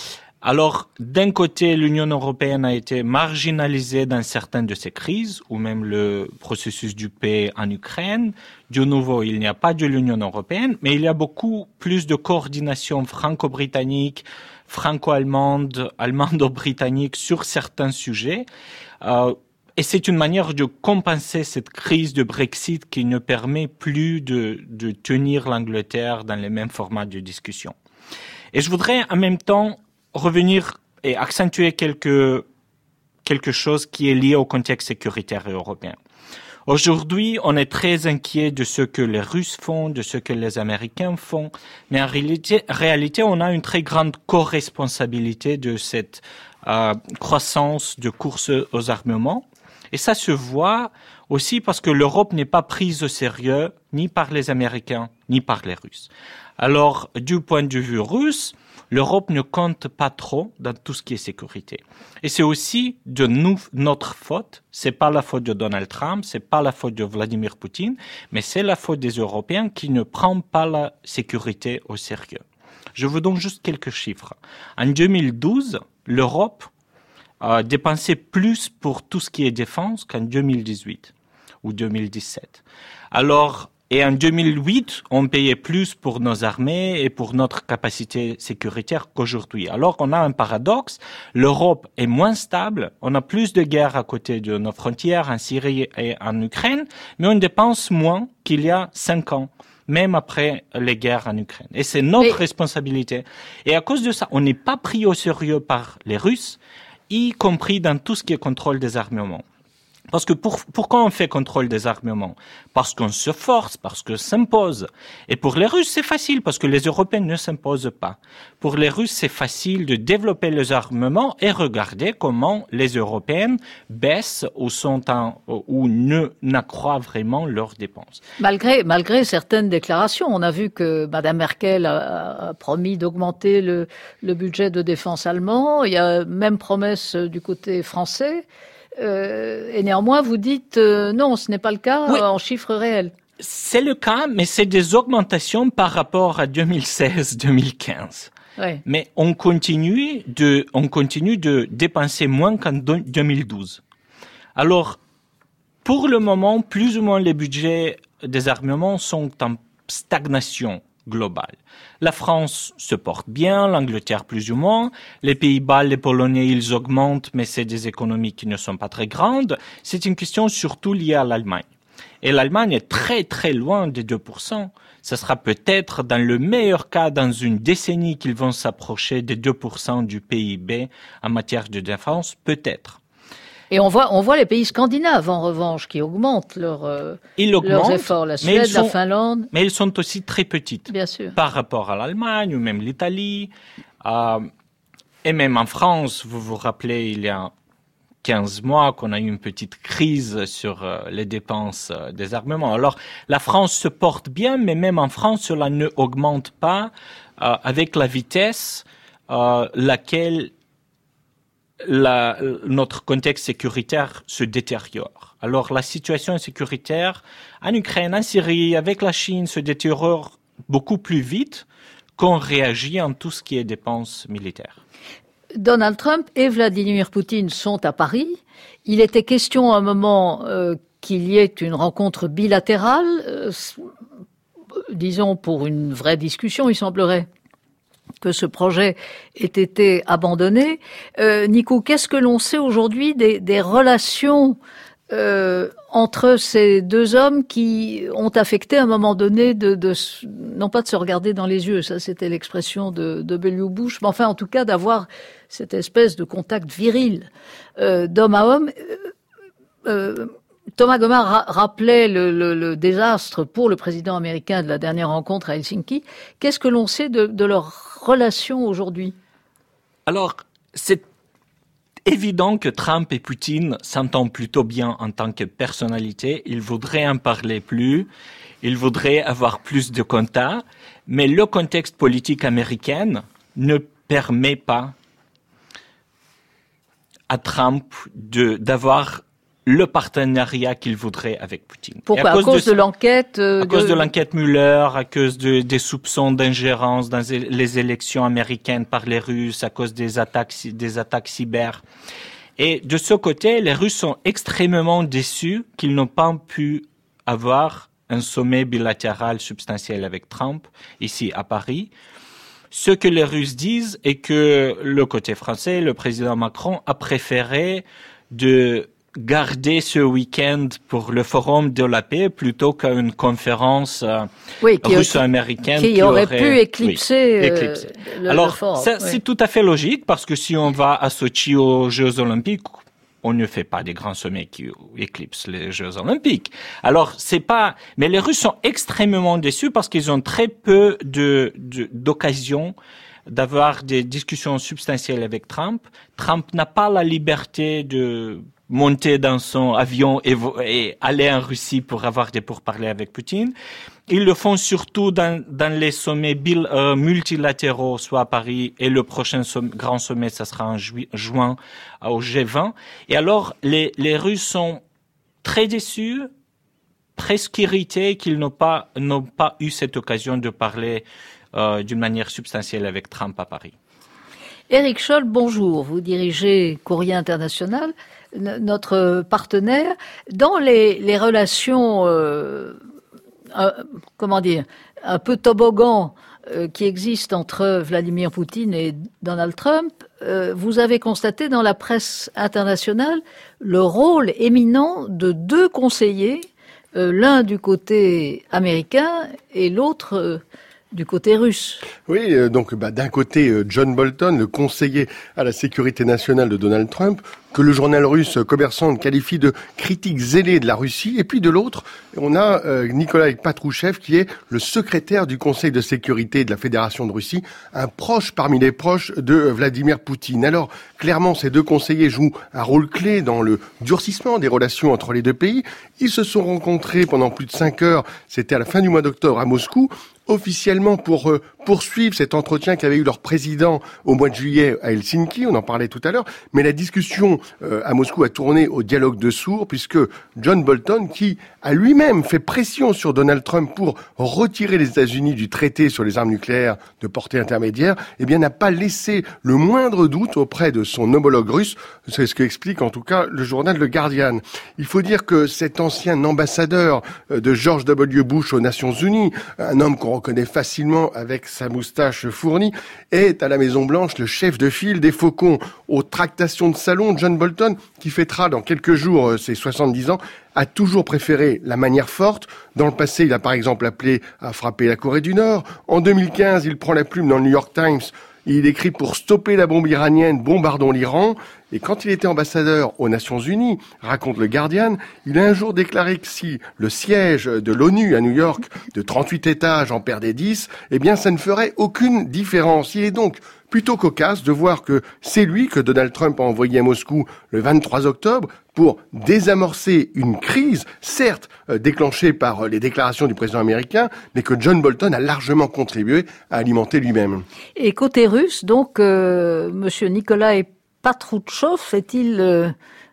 S5: Alors, d'un côté, l'Union européenne a été marginalisée dans certaines de ces crises, ou même le processus du paix en Ukraine. De nouveau, il n'y a pas de l'Union européenne, mais il y a beaucoup plus de coordination franco-britannique, franco-allemande, allemando-britannique sur certains sujets. Euh, Et c'est une manière de compenser cette crise de Brexit qui ne permet plus de, de tenir l'Angleterre dans les mêmes formats de discussion. Et je voudrais en même temps revenir et accentuer quelque, quelque chose qui est lié au contexte sécuritaire européen. Aujourd'hui, on est très inquiet de ce que les Russes font, de ce que les Américains font, mais en réalité, réalité on a une très grande co-responsabilité de cette euh, croissance de course aux armements. Et ça se voit aussi parce que l'Europe n'est pas prise au sérieux ni par les Américains ni par les Russes. Alors, du point de vue russe, l'Europe ne compte pas trop dans tout ce qui est sécurité. Et c'est aussi de nous, notre faute. C'est pas la faute de Donald Trump, c'est pas la faute de Vladimir Poutine, mais c'est la faute des Européens qui ne prennent pas la sécurité au sérieux. Je vous donne juste quelques chiffres. En deux mille douze, l'Europe Euh, dépenser plus pour tout ce qui est défense qu'en deux mille dix-huit ou deux mille dix-sept. Alors, et en deux mille huit, on payait plus pour nos armées et pour notre capacité sécuritaire qu'aujourd'hui. Alors, on a un paradoxe. L'Europe est moins stable. On a plus de guerres à côté de nos frontières en Syrie et en Ukraine, mais on dépense moins qu'il y a cinq ans, même après les guerres en Ukraine. Et c'est notre mais... responsabilité. Et à cause de ça, on n'est pas pris au sérieux par les Russes, y compris dans tout ce qui est contrôle des armements. Parce que pour, pourquoi on fait contrôle des armements? Parce qu'on se force, parce qu'on s'impose. Et pour les Russes, c'est facile, parce que les Européens ne s'imposent pas. Pour les Russes, c'est facile de développer les armements et regarder comment les Européens baissent ou sont en, ou ne, n'accroissent vraiment leurs dépenses.
S2: Malgré, malgré certaines déclarations, on a vu que Madame Merkel a, a promis d'augmenter le, le budget de défense allemand. Il y a même promesse du côté français. Euh, et néanmoins, vous dites euh, non, ce n'est pas le cas oui. euh, en chiffres réels.
S5: C'est le cas, mais c'est des augmentations par rapport à deux mille seize deux mille quinze.
S2: Oui.
S5: Mais on continue de, on continue de dépenser moins qu'en deux mille douze. Alors, pour le moment, plus ou moins les budgets des armements sont en stagnation globale. La France se porte bien, l'Angleterre plus ou moins, les Pays-Bas, les Polonais, ils augmentent, mais c'est des économies qui ne sont pas très grandes. C'est une question surtout liée à l'Allemagne. Et l'Allemagne est très très loin des deux pour cent. Ce sera peut-être dans le meilleur cas dans une décennie qu'ils vont s'approcher des deux pour cent du P I B en matière de défense, peut-être.
S2: Et on voit, on voit les pays scandinaves, en revanche, qui augmentent leur, euh, leurs efforts. La Suède,
S5: sont,
S2: la Finlande.
S5: Mais ils sont aussi très petites.
S2: Bien sûr.
S5: Par rapport à l'Allemagne ou même l'Italie. Euh, et même en France, vous vous rappelez, il y a quinze mois qu'on a eu une petite crise sur euh, les dépenses euh, des armements. Alors, la France se porte bien, mais même en France, cela ne augmente pas euh, avec la vitesse euh, laquelle La, notre contexte sécuritaire se détériore. Alors la situation sécuritaire en Ukraine, en Syrie, avec la Chine se détériore beaucoup plus vite qu'on réagit en tout ce qui est dépenses militaires.
S2: Donald Trump et Vladimir Poutine sont à Paris. Il était question à un moment euh, qu'il y ait une rencontre bilatérale, euh, disons pour une vraie discussion, il semblerait que ce projet ait été abandonné. Euh, Nico, qu'est-ce que l'on sait aujourd'hui des, des relations euh, entre ces deux hommes qui ont affecté à un moment donné de, de non pas de se regarder dans les yeux, ça c'était l'expression de, de W. Bush, mais enfin en tout cas d'avoir cette espèce de contact viril euh, d'homme à homme. Euh, Thomas Gomard ra- rappelait le, le, le désastre pour le président américain de la dernière rencontre à Helsinki. Qu'est-ce que l'on sait de, de leur relation aujourd'hui?
S5: Alors, c'est évident que Trump et Poutine s'entendent plutôt bien en tant que personnalité. Ils voudraient en parler plus. Ils voudraient avoir plus de contacts. Mais le contexte politique américain ne permet pas à Trump de, d'avoir le partenariat qu'il voudrait avec Poutine.
S2: Pourquoi? À cause, à cause de, de l'enquête euh,
S5: À de... cause de l'enquête Mueller, à cause de, des soupçons d'ingérence dans les élections américaines par les Russes, à cause des attaques, des attaques cyber. Et de ce côté, les Russes sont extrêmement déçus qu'ils n'ont pas pu avoir un sommet bilatéral substantiel avec Trump, ici à Paris. Ce que les Russes disent est que le côté français, le président Macron, a préféré de garder ce week-end pour le Forum de la paix plutôt qu'une conférence euh,
S2: oui, qui
S5: russo-américaine
S2: qui, qui aurait pu éclipser,
S5: oui,
S2: euh,
S5: éclipser.
S2: le,
S5: Alors,
S2: le forum.
S5: Ça,
S2: oui.
S5: c'est tout à fait logique parce que si on va à Sochi aux Jeux Olympiques, on ne fait pas des grands sommets qui éclipsent les Jeux Olympiques. Alors, c'est pas, mais les Russes sont extrêmement déçus parce qu'ils ont très peu de, de d'occasions d'avoir des discussions substantielles avec Trump. Trump n'a pas la liberté de monter dans son avion et, et aller en Russie pour avoir des pourparlers avec Poutine. Ils le font surtout dans, dans les sommets bil, euh, multilatéraux, soit à Paris, et le prochain somm- grand sommet, ça sera en ju- juin au G vingt. Et alors, les, les Russes sont très déçus, presque irrités qu'ils n'ont pas, n'ont pas eu cette occasion de parler euh, d'une manière substantielle avec Trump à Paris.
S2: Éric Scholl, bonjour. Vous dirigez Courrier International, n- notre partenaire. Dans les, les relations, euh, euh, comment dire, un peu toboggan euh, qui existent entre Vladimir Poutine et Donald Trump, euh, vous avez constaté dans la presse internationale le rôle éminent de deux conseillers, euh, l'un du côté américain et l'autre euh, du côté russe.
S7: Oui, euh, donc bah, d'un côté, euh, John Bolton, le conseiller à la sécurité nationale de Donald Trump, que le journal russe Kommersant qualifie de critique zélée de la Russie, et puis de l'autre, on a euh, Nikolai Patrouchev, qui est le secrétaire du Conseil de sécurité de la Fédération de Russie, un proche parmi les proches de Vladimir Poutine. Alors, clairement, ces deux conseillers jouent un rôle clé dans le durcissement des relations entre les deux pays. Ils se sont rencontrés pendant plus de cinq heures, c'était à la fin du mois d'octobre à Moscou, officiellement pour euh, poursuivre cet entretien qu'avait eu leur président au mois de juillet à Helsinki, on en parlait tout à l'heure, mais la discussion euh, à Moscou a tourné au dialogue de sourds, puisque John Bolton, qui a lui-même fait pression sur Donald Trump pour retirer les États-Unis du traité sur les armes nucléaires de portée intermédiaire, eh bien n'a pas laissé le moindre doute auprès de son homologue russe, c'est ce que explique en tout cas le journal Le Guardian. Il faut dire que cet ancien ambassadeur de George W. Bush aux Nations Unies, un homme qu'on reconnaît facilement avec sa moustache fournie, est à la Maison-Blanche le chef de file des faucons. Aux tractations de salon, John Bolton, qui fêtera dans quelques jours ses soixante-dix ans, a toujours préféré la manière forte. Dans le passé, il a par exemple appelé à frapper la Corée du Nord. En deux mille quinze, il prend la plume dans le New York Times. Il écrit pour stopper la bombe iranienne, bombardons l'Iran. Et quand il était ambassadeur aux Nations Unies, raconte le Guardian, il a un jour déclaré que si le siège de l'ONU à New York, de trente-huit étages, en perdait dix, eh bien ça ne ferait aucune différence. Il est donc plutôt cocasse de voir que c'est lui que Donald Trump a envoyé à Moscou le vingt-trois octobre pour désamorcer une crise, certes euh, déclenchée par les déclarations du président américain, mais que John Bolton a largement contribué à alimenter lui-même.
S2: Et côté russe, donc, euh, monsieur Nikolai Patrouchev est-il euh,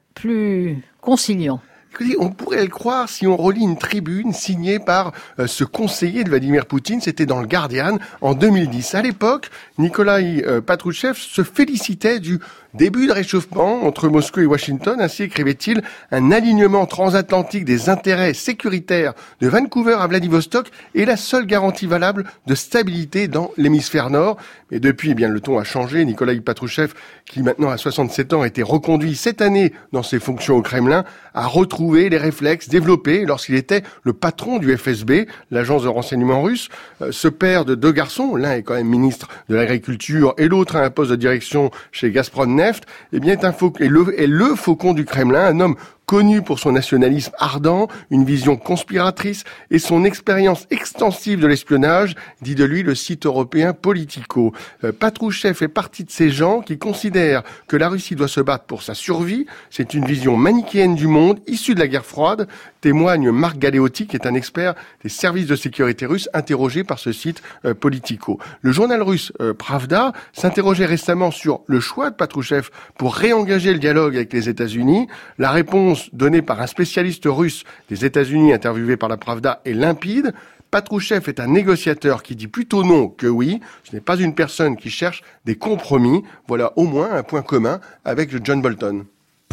S2: plus conciliant ?
S7: Écoutez, on pourrait le croire si on relit une tribune signée par euh, ce conseiller de Vladimir Poutine, c'était dans le Guardian en deux mille dix. À l'époque, Nikolai euh, Patrouchev se félicitait du début de réchauffement entre Moscou et Washington, ainsi écrivait-il, un alignement transatlantique des intérêts sécuritaires de Vancouver à Vladivostok est la seule garantie valable de stabilité dans l'hémisphère nord. Mais depuis, eh bien, le ton a changé. Nikolai Patrouchev, qui maintenant a soixante-sept ans, a été reconduit cette année dans ses fonctions au Kremlin, a retrouvé les réflexes développés lorsqu'il était le patron du F S B, l'agence de renseignement russe. Euh, ce père de deux garçons, l'un est quand même ministre de l'Agriculture et l'autre a un poste de direction chez Gazprom Neft, eh bien, est, un faucon, est, le, est le faucon du Kremlin, un homme connu pour son nationalisme ardent, une vision conspiratrice et son expérience extensive de l'espionnage, dit de lui le site européen Politico. Euh, Patrouchev fait partie de ces gens qui considèrent que la Russie doit se battre pour sa survie. C'est une vision manichéenne du monde, issue de la guerre froide, témoigne Marc Galeotti, qui est un expert des services de sécurité russes, interrogé par ce site euh, Politico. Le journal russe euh, Pravda s'interrogeait récemment sur le choix de Patrouchev pour réengager le dialogue avec les États-Unis. La réponse donnée par un spécialiste russe des États-Unis interviewé par la Pravda est limpide. Patrouchev est un négociateur qui dit plutôt non que oui. Ce n'est pas une personne qui cherche des compromis. Voilà au moins un point commun avec John Bolton.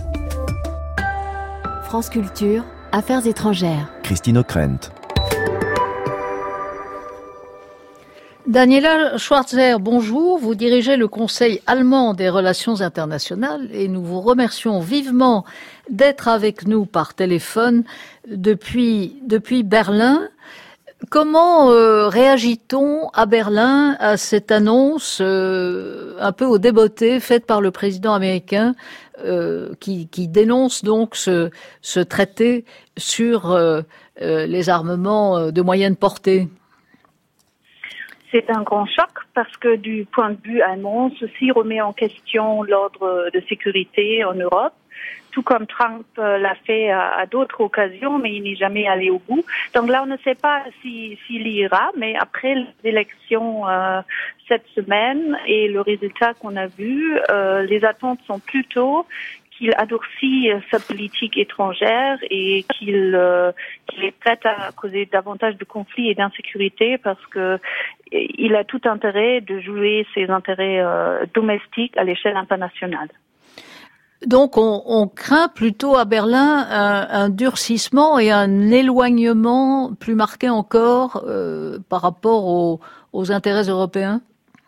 S8: France Culture, Affaires étrangères.
S9: Christine O'Krent.
S2: Daniela Schwarzer, bonjour. Vous dirigez le Conseil allemand des relations internationales et nous vous remercions vivement d'être avec nous par téléphone depuis, depuis Berlin. Comment euh, réagit-on à Berlin à cette annonce euh, un peu au débeauté faite par le président américain euh, qui, qui dénonce donc ce, ce traité sur euh, euh, les armements de moyenne portée?
S10: C'est un grand choc parce que du point de vue allemand, ceci remet en question l'ordre de sécurité en Europe, tout comme Trump l'a fait à, à d'autres occasions, mais il n'est jamais allé au bout. Donc là, on ne sait pas si, s'il ira, mais après les élections euh, cette semaine et le résultat qu'on a vu, euh, les attentes sont plutôt qu'il adoucit sa politique étrangère et qu'il, euh, qu'il est prêt à causer davantage de conflits et d'insécurité parce que il a tout intérêt de jouer ses intérêts euh, domestiques à l'échelle internationale.
S2: Donc on, on craint plutôt à Berlin un, un durcissement et un éloignement plus marqué encore euh, par rapport aux, aux intérêts européens?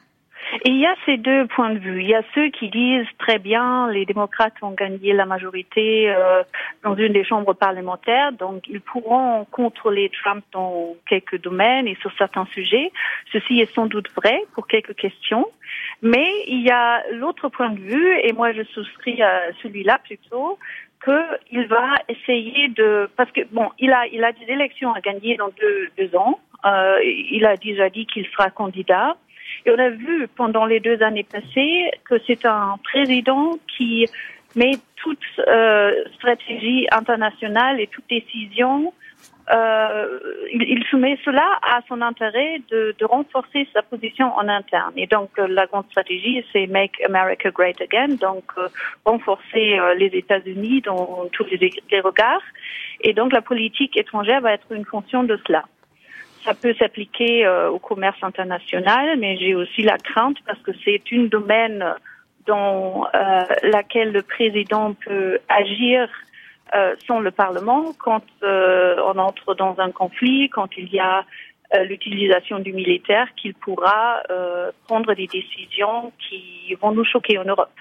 S10: Et il y a ces deux points de vue. Il y a ceux qui disent très bien, les démocrates vont gagner la majorité euh, dans une des chambres parlementaires, donc ils pourront contrôler Trump dans quelques domaines et sur certains sujets. Ceci est sans doute vrai pour quelques questions. Mais il y a l'autre point de vue, et moi je souscris à celui-là plutôt, qu'il va essayer de, parce que bon, il a, il a des élections à gagner dans deux, deux ans. Euh, il a déjà dit qu'il sera candidat. Et on a vu pendant les deux années passées que c'est un président qui met toute euh, stratégie internationale et toute décision, euh, il, il soumet cela à son intérêt de, de renforcer sa position en interne. Et donc euh, la grande stratégie, c'est Make America Great Again, donc euh, renforcer euh, les États-Unis dans tous les, les regards. Et donc la politique étrangère va être une fonction de cela. Ça peut s'appliquer euh, au commerce international, mais j'ai aussi la crainte parce que c'est une domaine dans euh, laquelle le président peut agir euh, sans le Parlement quand euh, on entre dans un conflit, quand il y a euh, l'utilisation du militaire, qu'il pourra euh, prendre des décisions qui vont nous choquer en Europe.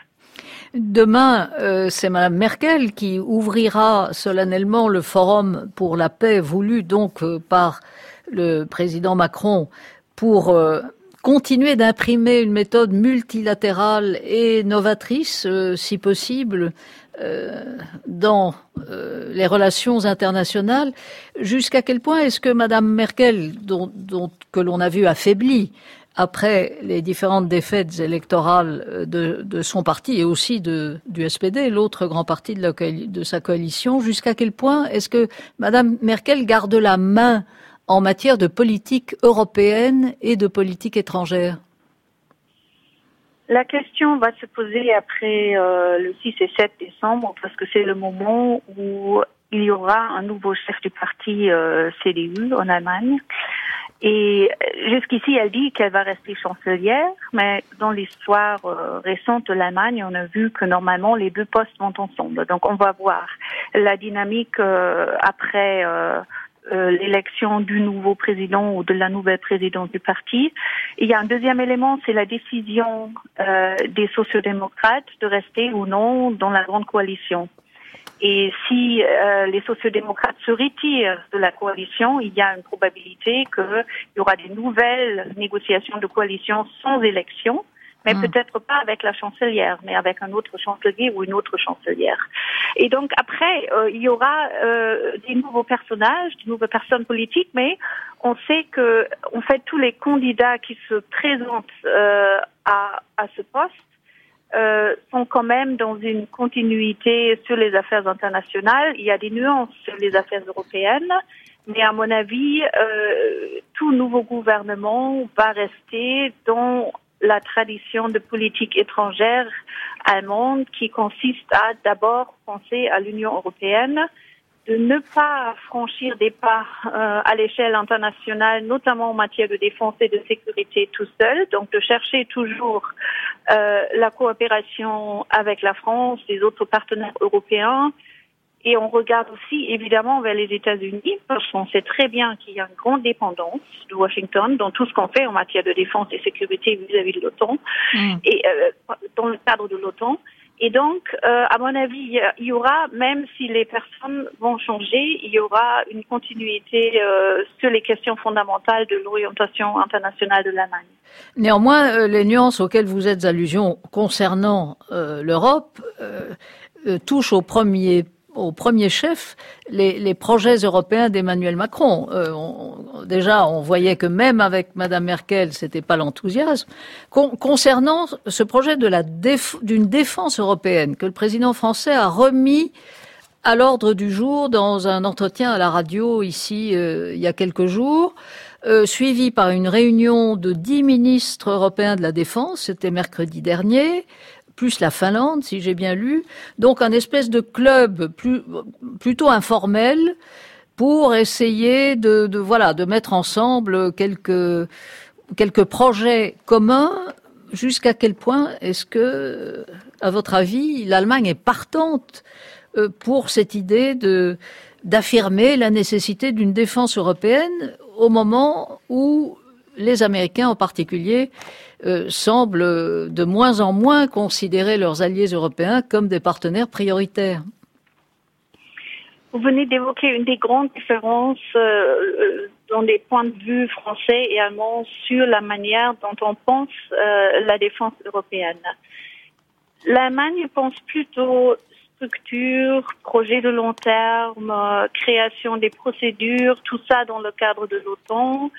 S2: Demain, euh, c'est Madame Merkel qui ouvrira solennellement le forum pour la paix voulu donc euh, par le président Macron pour euh, continuer d'imprimer une méthode multilatérale et novatrice, euh, si possible, euh, dans euh, les relations internationales. Jusqu'à quel point est-ce que Madame Merkel, dont, dont que l'on a vu affaiblie après les différentes défaites électorales de, de son parti et aussi de, du S P D, l'autre grand parti de, la, de sa coalition, jusqu'à quel point est-ce que Madame Merkel garde la main en matière de politique européenne et de politique étrangère?
S10: La question va se poser après euh, le six et sept décembre parce que c'est le moment où il y aura un nouveau chef du parti euh, C D U en Allemagne. Et jusqu'ici, elle dit qu'elle va rester chancelière, mais dans l'histoire euh, récente de l'Allemagne, on a vu que normalement les deux postes vont ensemble. Donc on va voir la dynamique euh, après euh, Euh, l'élection du nouveau président ou de la nouvelle présidente du parti. Et il y a un deuxième élément, c'est la décision euh, des sociodémocrates de rester ou non dans la grande coalition. Et si euh, les sociodémocrates se retirent de la coalition, il y a une probabilité qu'il y aura des nouvelles négociations de coalition sans élection, mais
S2: mmh.
S10: peut-être pas avec la chancelière, mais avec un autre chancelier ou une autre chancelière. Et donc après, euh, il y aura euh, des nouveaux personnages, des nouvelles personnes politiques, mais on sait que, en fait, tous les candidats qui se présentent euh, à, à ce poste euh, sont quand même dans une continuité sur les affaires internationales. Il y a des nuances sur les affaires européennes, mais à mon avis, euh, tout nouveau gouvernement va rester dans la tradition de politique étrangère allemande qui consiste à d'abord penser à l'Union européenne, de ne pas franchir des pas euh, à l'échelle internationale, notamment en matière de défense et de sécurité tout seul, donc de chercher toujours euh, la coopération avec la France, les autres partenaires européens. Et on regarde aussi évidemment vers les États-Unis, parce qu'on sait très bien qu'il y a une grande dépendance de Washington dans tout ce qu'on fait en matière de défense et sécurité vis-à-vis de l'OTAN, mmh. et euh, dans le cadre de l'OTAN. Et donc, euh, à mon avis, il y aura, même si les personnes vont changer, il y aura une continuité euh, sur les questions fondamentales de l'orientation internationale de l'Allemagne.
S2: Néanmoins, euh, les nuances auxquelles vous êtes allusion concernant euh, l'Europe euh, euh, touchent au premier au premier chef les, les projets européens d'Emmanuel Macron. Euh, on, déjà, on voyait que même avec Madame Merkel, c'était pas l'enthousiasme. Con, concernant ce projet de la déf, d'une défense européenne que le président français a remis à l'ordre du jour dans un entretien à la radio ici euh, il y a quelques jours, euh, suivi par une réunion de dix ministres européens de la défense, c'était mercredi dernier, plus la Finlande, si j'ai bien lu. Donc, un espèce de club plus, plutôt informel pour essayer de, de, voilà, de mettre ensemble quelques, quelques projets communs. Jusqu'à quel point est-ce que, à votre avis, l'Allemagne est partante pour cette idée de, d'affirmer la nécessité d'une défense européenne au moment où les Américains en particulier Euh, semblent de moins en moins considérer leurs alliés européens comme des partenaires prioritaires.
S10: Vous venez d'évoquer une des grandes différences euh, dans les points de vue français et allemands sur la manière dont on pense euh, la défense européenne. L'Allemagne pense plutôt structure, projet de long terme, euh, création des procédures, tout ça dans le cadre de l'OTAN,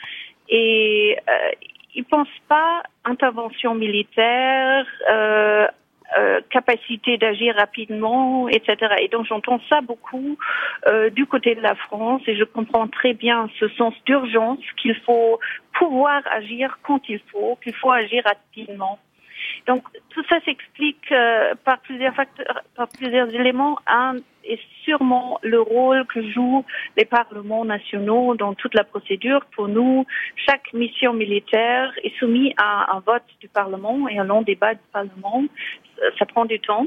S10: et euh, ils pensent pas intervention militaire, euh, euh, capacité d'agir rapidement, et cetera. Et donc j'entends ça beaucoup euh, du côté de la France, et je comprends très bien ce sens d'urgence qu'il faut pouvoir agir quand il faut, qu'il faut agir rapidement. Donc tout ça s'explique euh, par plusieurs facteurs, par plusieurs éléments. Un est sûrement le rôle que jouent les parlements nationaux dans toute la procédure. Pour nous, chaque mission militaire est soumise à un vote du Parlement et un long débat du Parlement. Ça, ça prend du temps.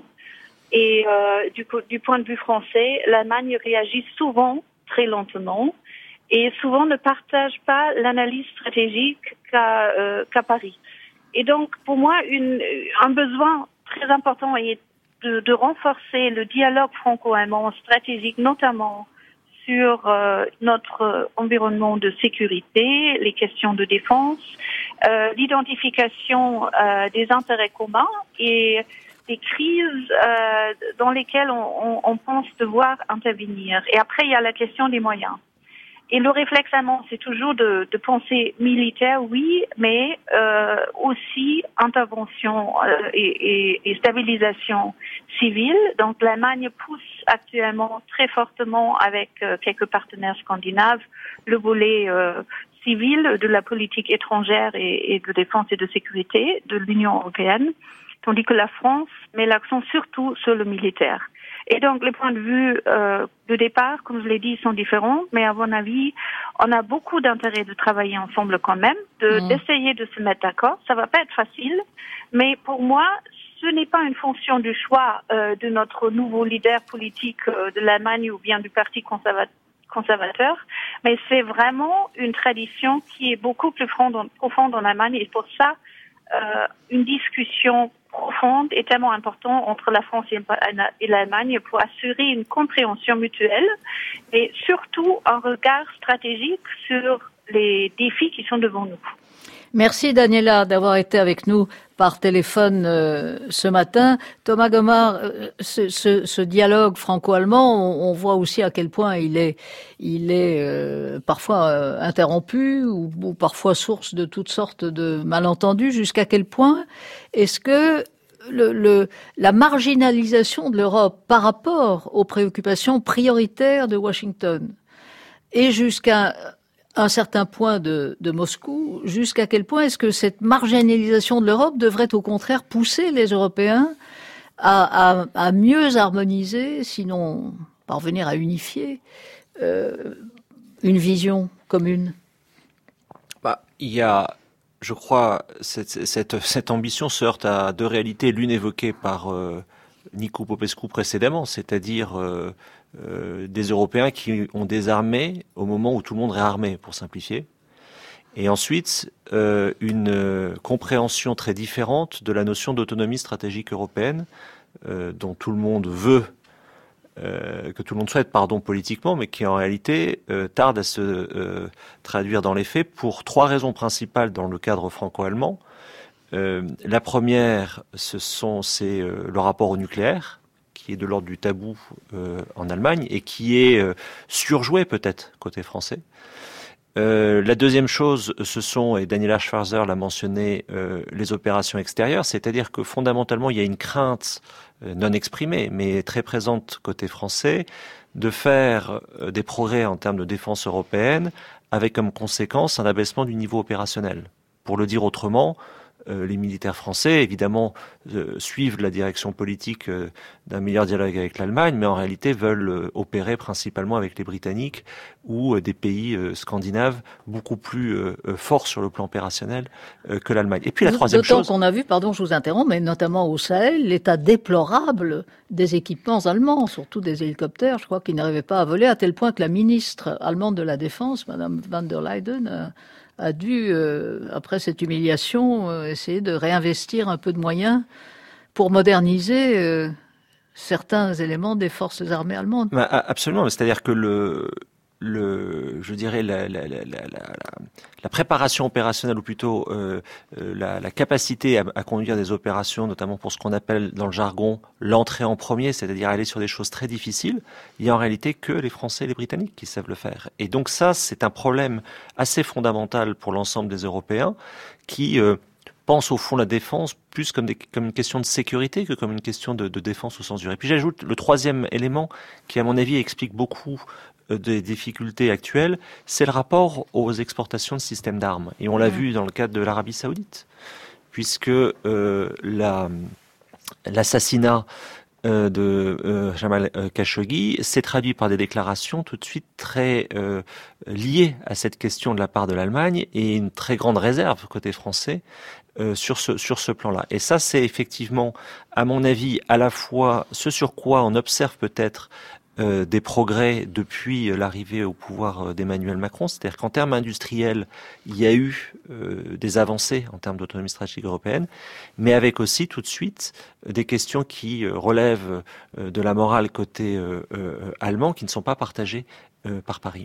S10: Et euh, du, du point de vue français, l'Allemagne réagit souvent très lentement et souvent ne partage pas l'analyse stratégique qu'à, euh, qu'à Paris. Et donc, pour moi, une, un besoin très important est de, de renforcer le dialogue franco-allemand stratégique, notamment sur euh, notre environnement de sécurité, les questions de défense, euh, l'identification euh, des intérêts communs et des crises euh, dans lesquelles on, on, on pense devoir intervenir. Et après, il y a la question des moyens. Et le réflexe allemand, c'est toujours de, de penser militaire, oui, mais euh, aussi intervention euh, et, et, et stabilisation civile. Donc l'Allemagne pousse actuellement très fortement avec euh, quelques partenaires scandinaves le volet euh, civil de la politique étrangère et, et de défense et de sécurité de l'Union européenne, tandis que la France met l'accent surtout sur le militaire. Et donc, les points de vue euh, de départ, comme je l'ai dit, sont différents, mais à mon avis, on a beaucoup d'intérêt de travailler ensemble quand même, de, mmh. d'essayer de se mettre d'accord. Ça va pas être facile, mais pour moi, ce n'est pas une fonction du choix euh, de notre nouveau leader politique euh, de l'Allemagne ou bien du Parti conservateur, conservateur, mais c'est vraiment une tradition qui est beaucoup plus profonde en Allemagne, et pour ça, euh, une discussion profonde est tellement important entre la France et l'Allemagne pour assurer une compréhension mutuelle et surtout un regard stratégique sur les défis qui sont devant nous.
S2: Merci Daniela d'avoir été avec nous par téléphone euh, ce matin. Thomas Gomard, euh, ce, ce, ce dialogue franco-allemand, on, on voit aussi à quel point il est, il est euh, parfois euh, interrompu ou, ou parfois source de toutes sortes de malentendus. Jusqu'à quel point est-ce que le, le, la marginalisation de l'Europe par rapport aux préoccupations prioritaires de Washington et jusqu'à un certain point de, de Moscou, jusqu'à quel point est-ce que cette marginalisation de l'Europe devrait au contraire pousser les Européens à, à, à mieux harmoniser, sinon parvenir à unifier euh, une vision commune?
S3: Bah, il y a, je crois, cette, cette, cette ambition se heurte à deux réalités, l'une évoquée par euh, Nicu Popescu précédemment, c'est-à-dire euh, Euh, des Européens qui ont des armées au moment où tout le monde est armé, pour simplifier. Et ensuite, euh, une euh, compréhension très différente de la notion d'autonomie stratégique européenne, euh, dont tout le monde veut, euh, que tout le monde souhaite, pardon, politiquement, mais qui en réalité euh, tarde à se euh, traduire dans les faits pour trois raisons principales dans le cadre franco-allemand. Euh, la première, ce sont, c'est euh, le rapport au nucléaire, qui est de l'ordre du tabou euh, en Allemagne et qui est euh, surjoué peut-être côté français. Euh, la deuxième chose, ce sont, et Daniela Schwarzer l'a mentionné, euh, les opérations extérieures, c'est-à-dire que fondamentalement il y a une crainte euh, non exprimée mais très présente côté français de faire euh, des progrès en termes de défense européenne avec comme conséquence un abaissement du niveau opérationnel. Pour le dire autrement, Euh, les militaires français, évidemment, euh, suivent la direction politique euh, d'un meilleur dialogue avec l'Allemagne, mais en réalité veulent euh, opérer principalement avec les Britanniques ou euh, des pays euh, scandinaves beaucoup plus euh, euh, forts sur le plan opérationnel euh, que l'Allemagne. Et puis la troisième chose...
S2: D'autant qu'on a vu, pardon, je vous interromps, mais notamment au Sahel, l'état déplorable des équipements allemands, surtout des hélicoptères, je crois qu'ils n'arrivaient pas à voler, à tel point que la ministre allemande de la Défense, Madame van der Leyen, euh, a dû, euh, après cette humiliation, euh, essayer de réinvestir un peu de moyens pour moderniser euh, certains éléments des forces armées allemandes.
S3: Bah, absolument, c'est-à-dire que le, le, je dirais la, la, la, la, la, la préparation opérationnelle, ou plutôt euh, la, la capacité à, à conduire des opérations, notamment pour ce qu'on appelle dans le jargon l'entrée en premier, c'est-à-dire aller sur des choses très difficiles, il y a en réalité que les Français et les Britanniques qui savent le faire. Et donc ça, c'est un problème assez fondamental pour l'ensemble des Européens qui euh, pensent au fond la défense plus comme, des, comme une question de sécurité que comme une question de, de défense au sens duré. Et puis j'ajoute le troisième élément qui, à mon avis, explique beaucoup des difficultés actuelles, c'est le rapport aux exportations de systèmes d'armes. Et on l'a mmh. vu dans le cadre de l'Arabie Saoudite, puisque euh, la, l'assassinat euh, de euh, Jamal Khashoggi s'est traduit par des déclarations tout de suite très euh, liées à cette question de la part de l'Allemagne et une très grande réserve côté français euh, sur ce sur ce plan-là. Et ça, c'est effectivement, à mon avis, à la fois ce sur quoi on observe peut-être Euh, des progrès depuis l'arrivée au pouvoir d'Emmanuel Macron, c'est-à-dire qu'en termes industriels, il y a eu euh, des avancées en termes d'autonomie stratégique européenne, mais avec aussi tout de suite euh, des questions qui euh, relèvent euh, de la morale côté euh, euh, allemand, qui ne sont pas partagées euh, par Paris.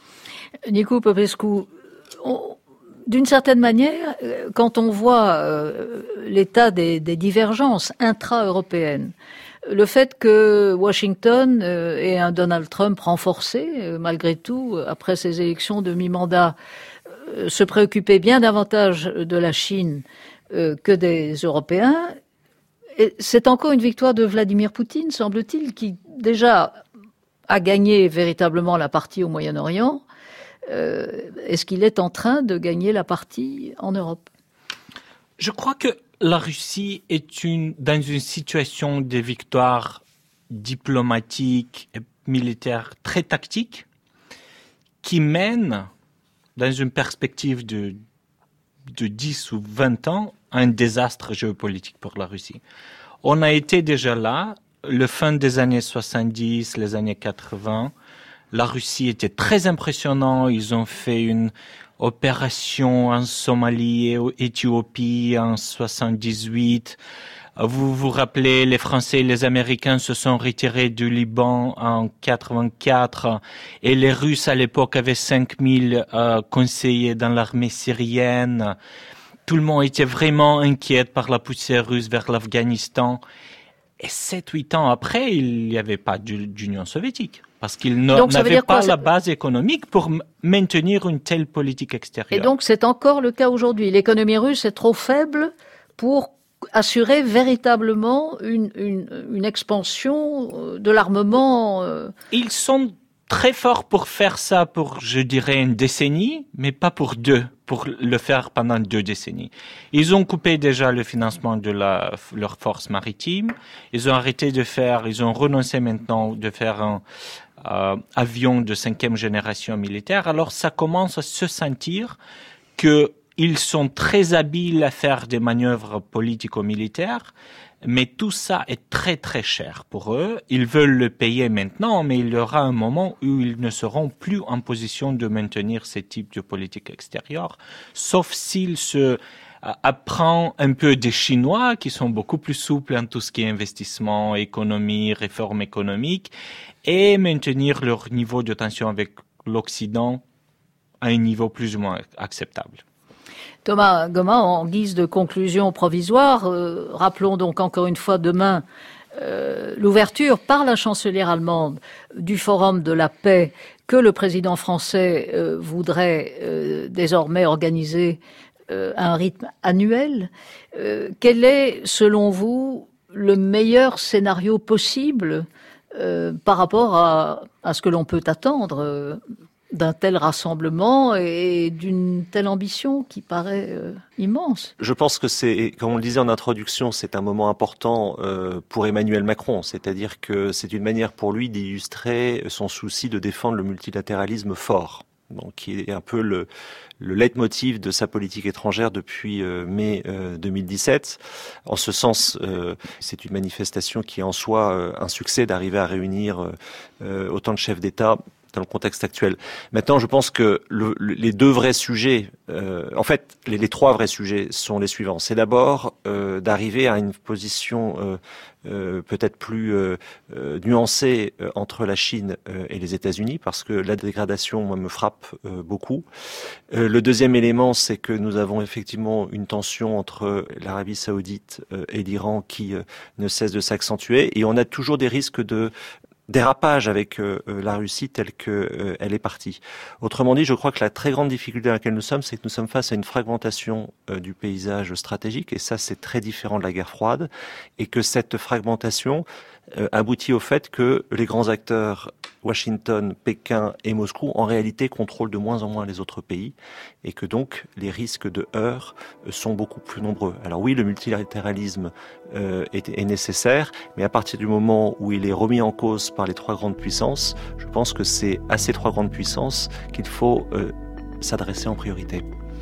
S2: Nicu Popescu, on... d'une certaine manière, quand on voit euh, l'état des, des divergences intra-européennes, le fait que Washington euh, ait un Donald Trump renforcé, euh, malgré tout, après ses élections de mi-mandat, euh, se préoccupait bien davantage de la Chine euh, que des Européens. Et c'est encore une victoire de Vladimir Poutine, semble-t-il, qui déjà a gagné véritablement la partie au Moyen-Orient. Euh, est-ce qu'il est en train de gagner la partie en Europe?
S5: Je crois que la Russie est une, dans une situation de victoire diplomatique et militaire très tactique qui mène, dans une perspective de, de dix ou vingt ans, à un désastre géopolitique pour la Russie. On a été déjà là, le fin des années soixante-dix, les années quatre-vingts. La Russie était très impressionnante. Ils ont fait une opération en Somalie et en Éthiopie en soixante-dix-huit. Vous vous rappelez, les Français et les Américains se sont retirés du Liban en quatre-vingt-quatre et les Russes à l'époque avaient cinq mille euh, conseillers dans l'armée syrienne. Tout le monde était vraiment inquiet par la poussée russe vers l'Afghanistan. Et sept, huit ans après, il n'y avait pas d'Union soviétique. Parce qu'il n'avait pas la base économique pour maintenir une telle politique extérieure.
S2: Et donc, c'est encore le cas aujourd'hui. L'économie russe est trop faible pour assurer véritablement une, une, une expansion de l'armement.
S5: Ils sont très forts pour faire ça pour, je dirais, une décennie, mais pas pour deux, pour le faire pendant deux décennies. Ils ont coupé déjà le financement de la, leur force maritime. Ils ont arrêté de faire, ils ont renoncé maintenant de faire un euh, avion de cinquième génération militaire. Alors ça commence à se sentir que ils sont très habiles à faire des manœuvres politico-militaires, mais tout ça est très très cher pour eux. Ils veulent le payer maintenant, mais il y aura un moment où ils ne seront plus en position de maintenir ce type de politique extérieure, sauf s'ils se apprennent un peu des Chinois, qui sont beaucoup plus souples en tout ce qui est investissement, économie, réforme économique, et maintenir leur niveau de tension avec l'Occident à un niveau plus ou moins acceptable.
S2: Thomas Gomin, en guise de conclusion provisoire, euh, rappelons donc encore une fois demain euh, l'ouverture par la chancelière allemande du Forum de la paix que le président français euh, voudrait euh, désormais organiser euh, à un rythme annuel. Euh, quel est, selon vous, le meilleur scénario possible euh, par rapport à, à ce que l'on peut attendre euh, d'un tel rassemblement et d'une telle ambition qui paraît euh, immense?
S3: Je pense que c'est, comme on le disait en introduction, c'est un moment important euh, pour Emmanuel Macron. C'est-à-dire que c'est une manière pour lui d'illustrer son souci de défendre le multilatéralisme fort. Donc, qui est un peu le, le leitmotiv de sa politique étrangère depuis euh, mai euh, deux mille dix-sept. En ce sens, euh, c'est une manifestation qui est en soi euh, un succès d'arriver à réunir euh, autant de chefs d'État dans le contexte actuel. Maintenant, je pense que le, le, les deux vrais sujets, euh, en fait, les, les trois vrais sujets sont les suivants. C'est d'abord euh, d'arriver à une position euh, euh, peut-être plus euh, euh, nuancée euh, entre la Chine euh, et les États-Unis, parce que la dégradation, moi, me frappe euh, beaucoup. Euh, le deuxième élément, c'est que nous avons effectivement une tension entre l'Arabie Saoudite euh, et l'Iran qui euh, ne cesse de s'accentuer, et on a toujours des risques de dérapage avec euh, la Russie telle que euh, elle est partie. Autrement dit, je crois que la très grande difficulté à laquelle nous sommes, c'est que nous sommes face à une fragmentation euh, du paysage stratégique, et ça, c'est très différent de la guerre froide, et que cette fragmentation euh, aboutit au fait que les grands acteurs, Washington, Pékin et Moscou, en réalité contrôlent de moins en moins les autres pays, et que donc les risques de heurts euh, sont beaucoup plus nombreux. Alors oui, le multilatéralisme euh, est, est nécessaire, mais à partir du moment où il est remis en cause par les trois grandes puissances, je pense que c'est à ces trois grandes puissances qu'il faut euh, s'adresser en priorité.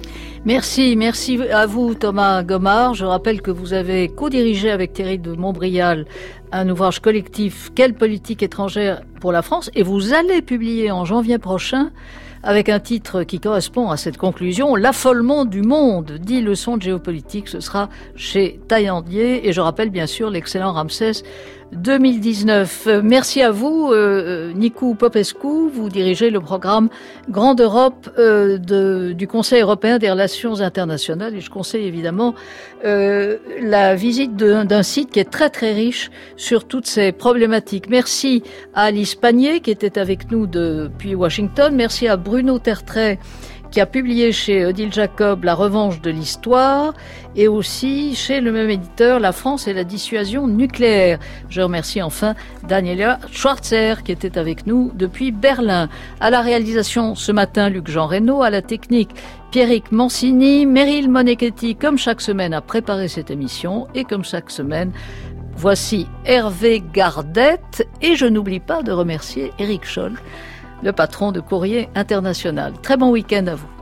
S2: Merci, merci à vous Thomas Gomard. Je rappelle que vous avez co-dirigé avec Thierry de Montbrial un ouvrage collectif « Quelle politique étrangère pour la France ?» et vous allez publier en janvier prochain avec un titre qui correspond à cette conclusion, « L'affolement du monde, dix leçons de géopolitique ». Ce sera chez Taillandier et je rappelle bien sûr l'excellent Ramsès deux mille dix-neuf. Merci à vous, euh, Nicou Popescu. Vous dirigez le programme Grande Europe euh, de, du Conseil européen des relations internationales. Et je conseille évidemment euh, la visite de, d'un site qui est très très riche sur toutes ces problématiques. Merci à Alice Panier qui était avec nous depuis Washington. Merci à Bruno Tertrais qui a publié chez Odile Jacob La revanche de l'histoire et aussi chez le même éditeur La France et la dissuasion nucléaire. Je remercie enfin Daniela Schwarzer qui était avec nous depuis Berlin. À la réalisation ce matin, Luc-Jean Reynaud, à la technique Pierrick Mancini, Meryl Monechetti comme chaque semaine a préparé cette émission et comme chaque semaine voici Hervé Gardette et je n'oublie pas de remercier Éric Scholl, le patron de Courrier International. Très bon week-end à vous.